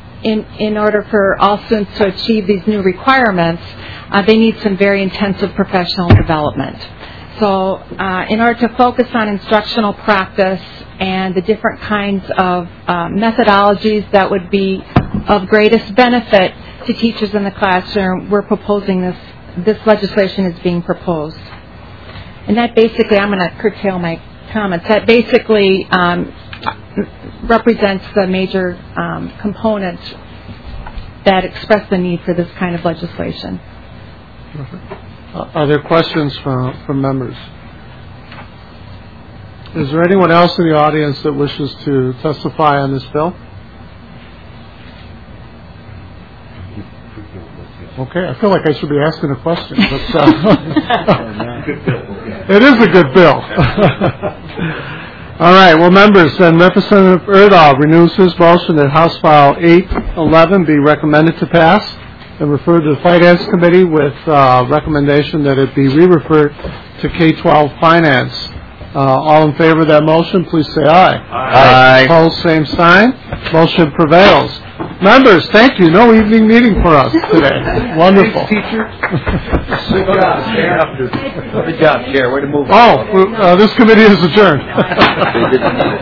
in order for all students to achieve these new requirements, they need some very intensive professional development. So in order to focus on instructional practice and the different kinds of methodologies that would be of greatest benefit to teachers in the classroom, we're proposing this legislation is being proposed. And that basically, I'm going to curtail my comments, that basically represents the major components that express the need for this kind of legislation. Are there questions from members? Is there anyone else in the audience that wishes to testify on this bill? Okay, I feel like I should be asking a question. But, it is a good bill. All right, well, members, then Representative Erdahl renews his motion that House File 811 be recommended to pass and referred to the Finance Committee with recommendation that it be re-referred to K-12 Finance. All in favor of that motion, please say aye. Aye. Opposed, same sign. Motion prevails. Members, thank you. No evening meeting for us today. Wonderful. Teacher. Good job, Chair. Good job, Chair. Way to move on. Oh, this committee is adjourned.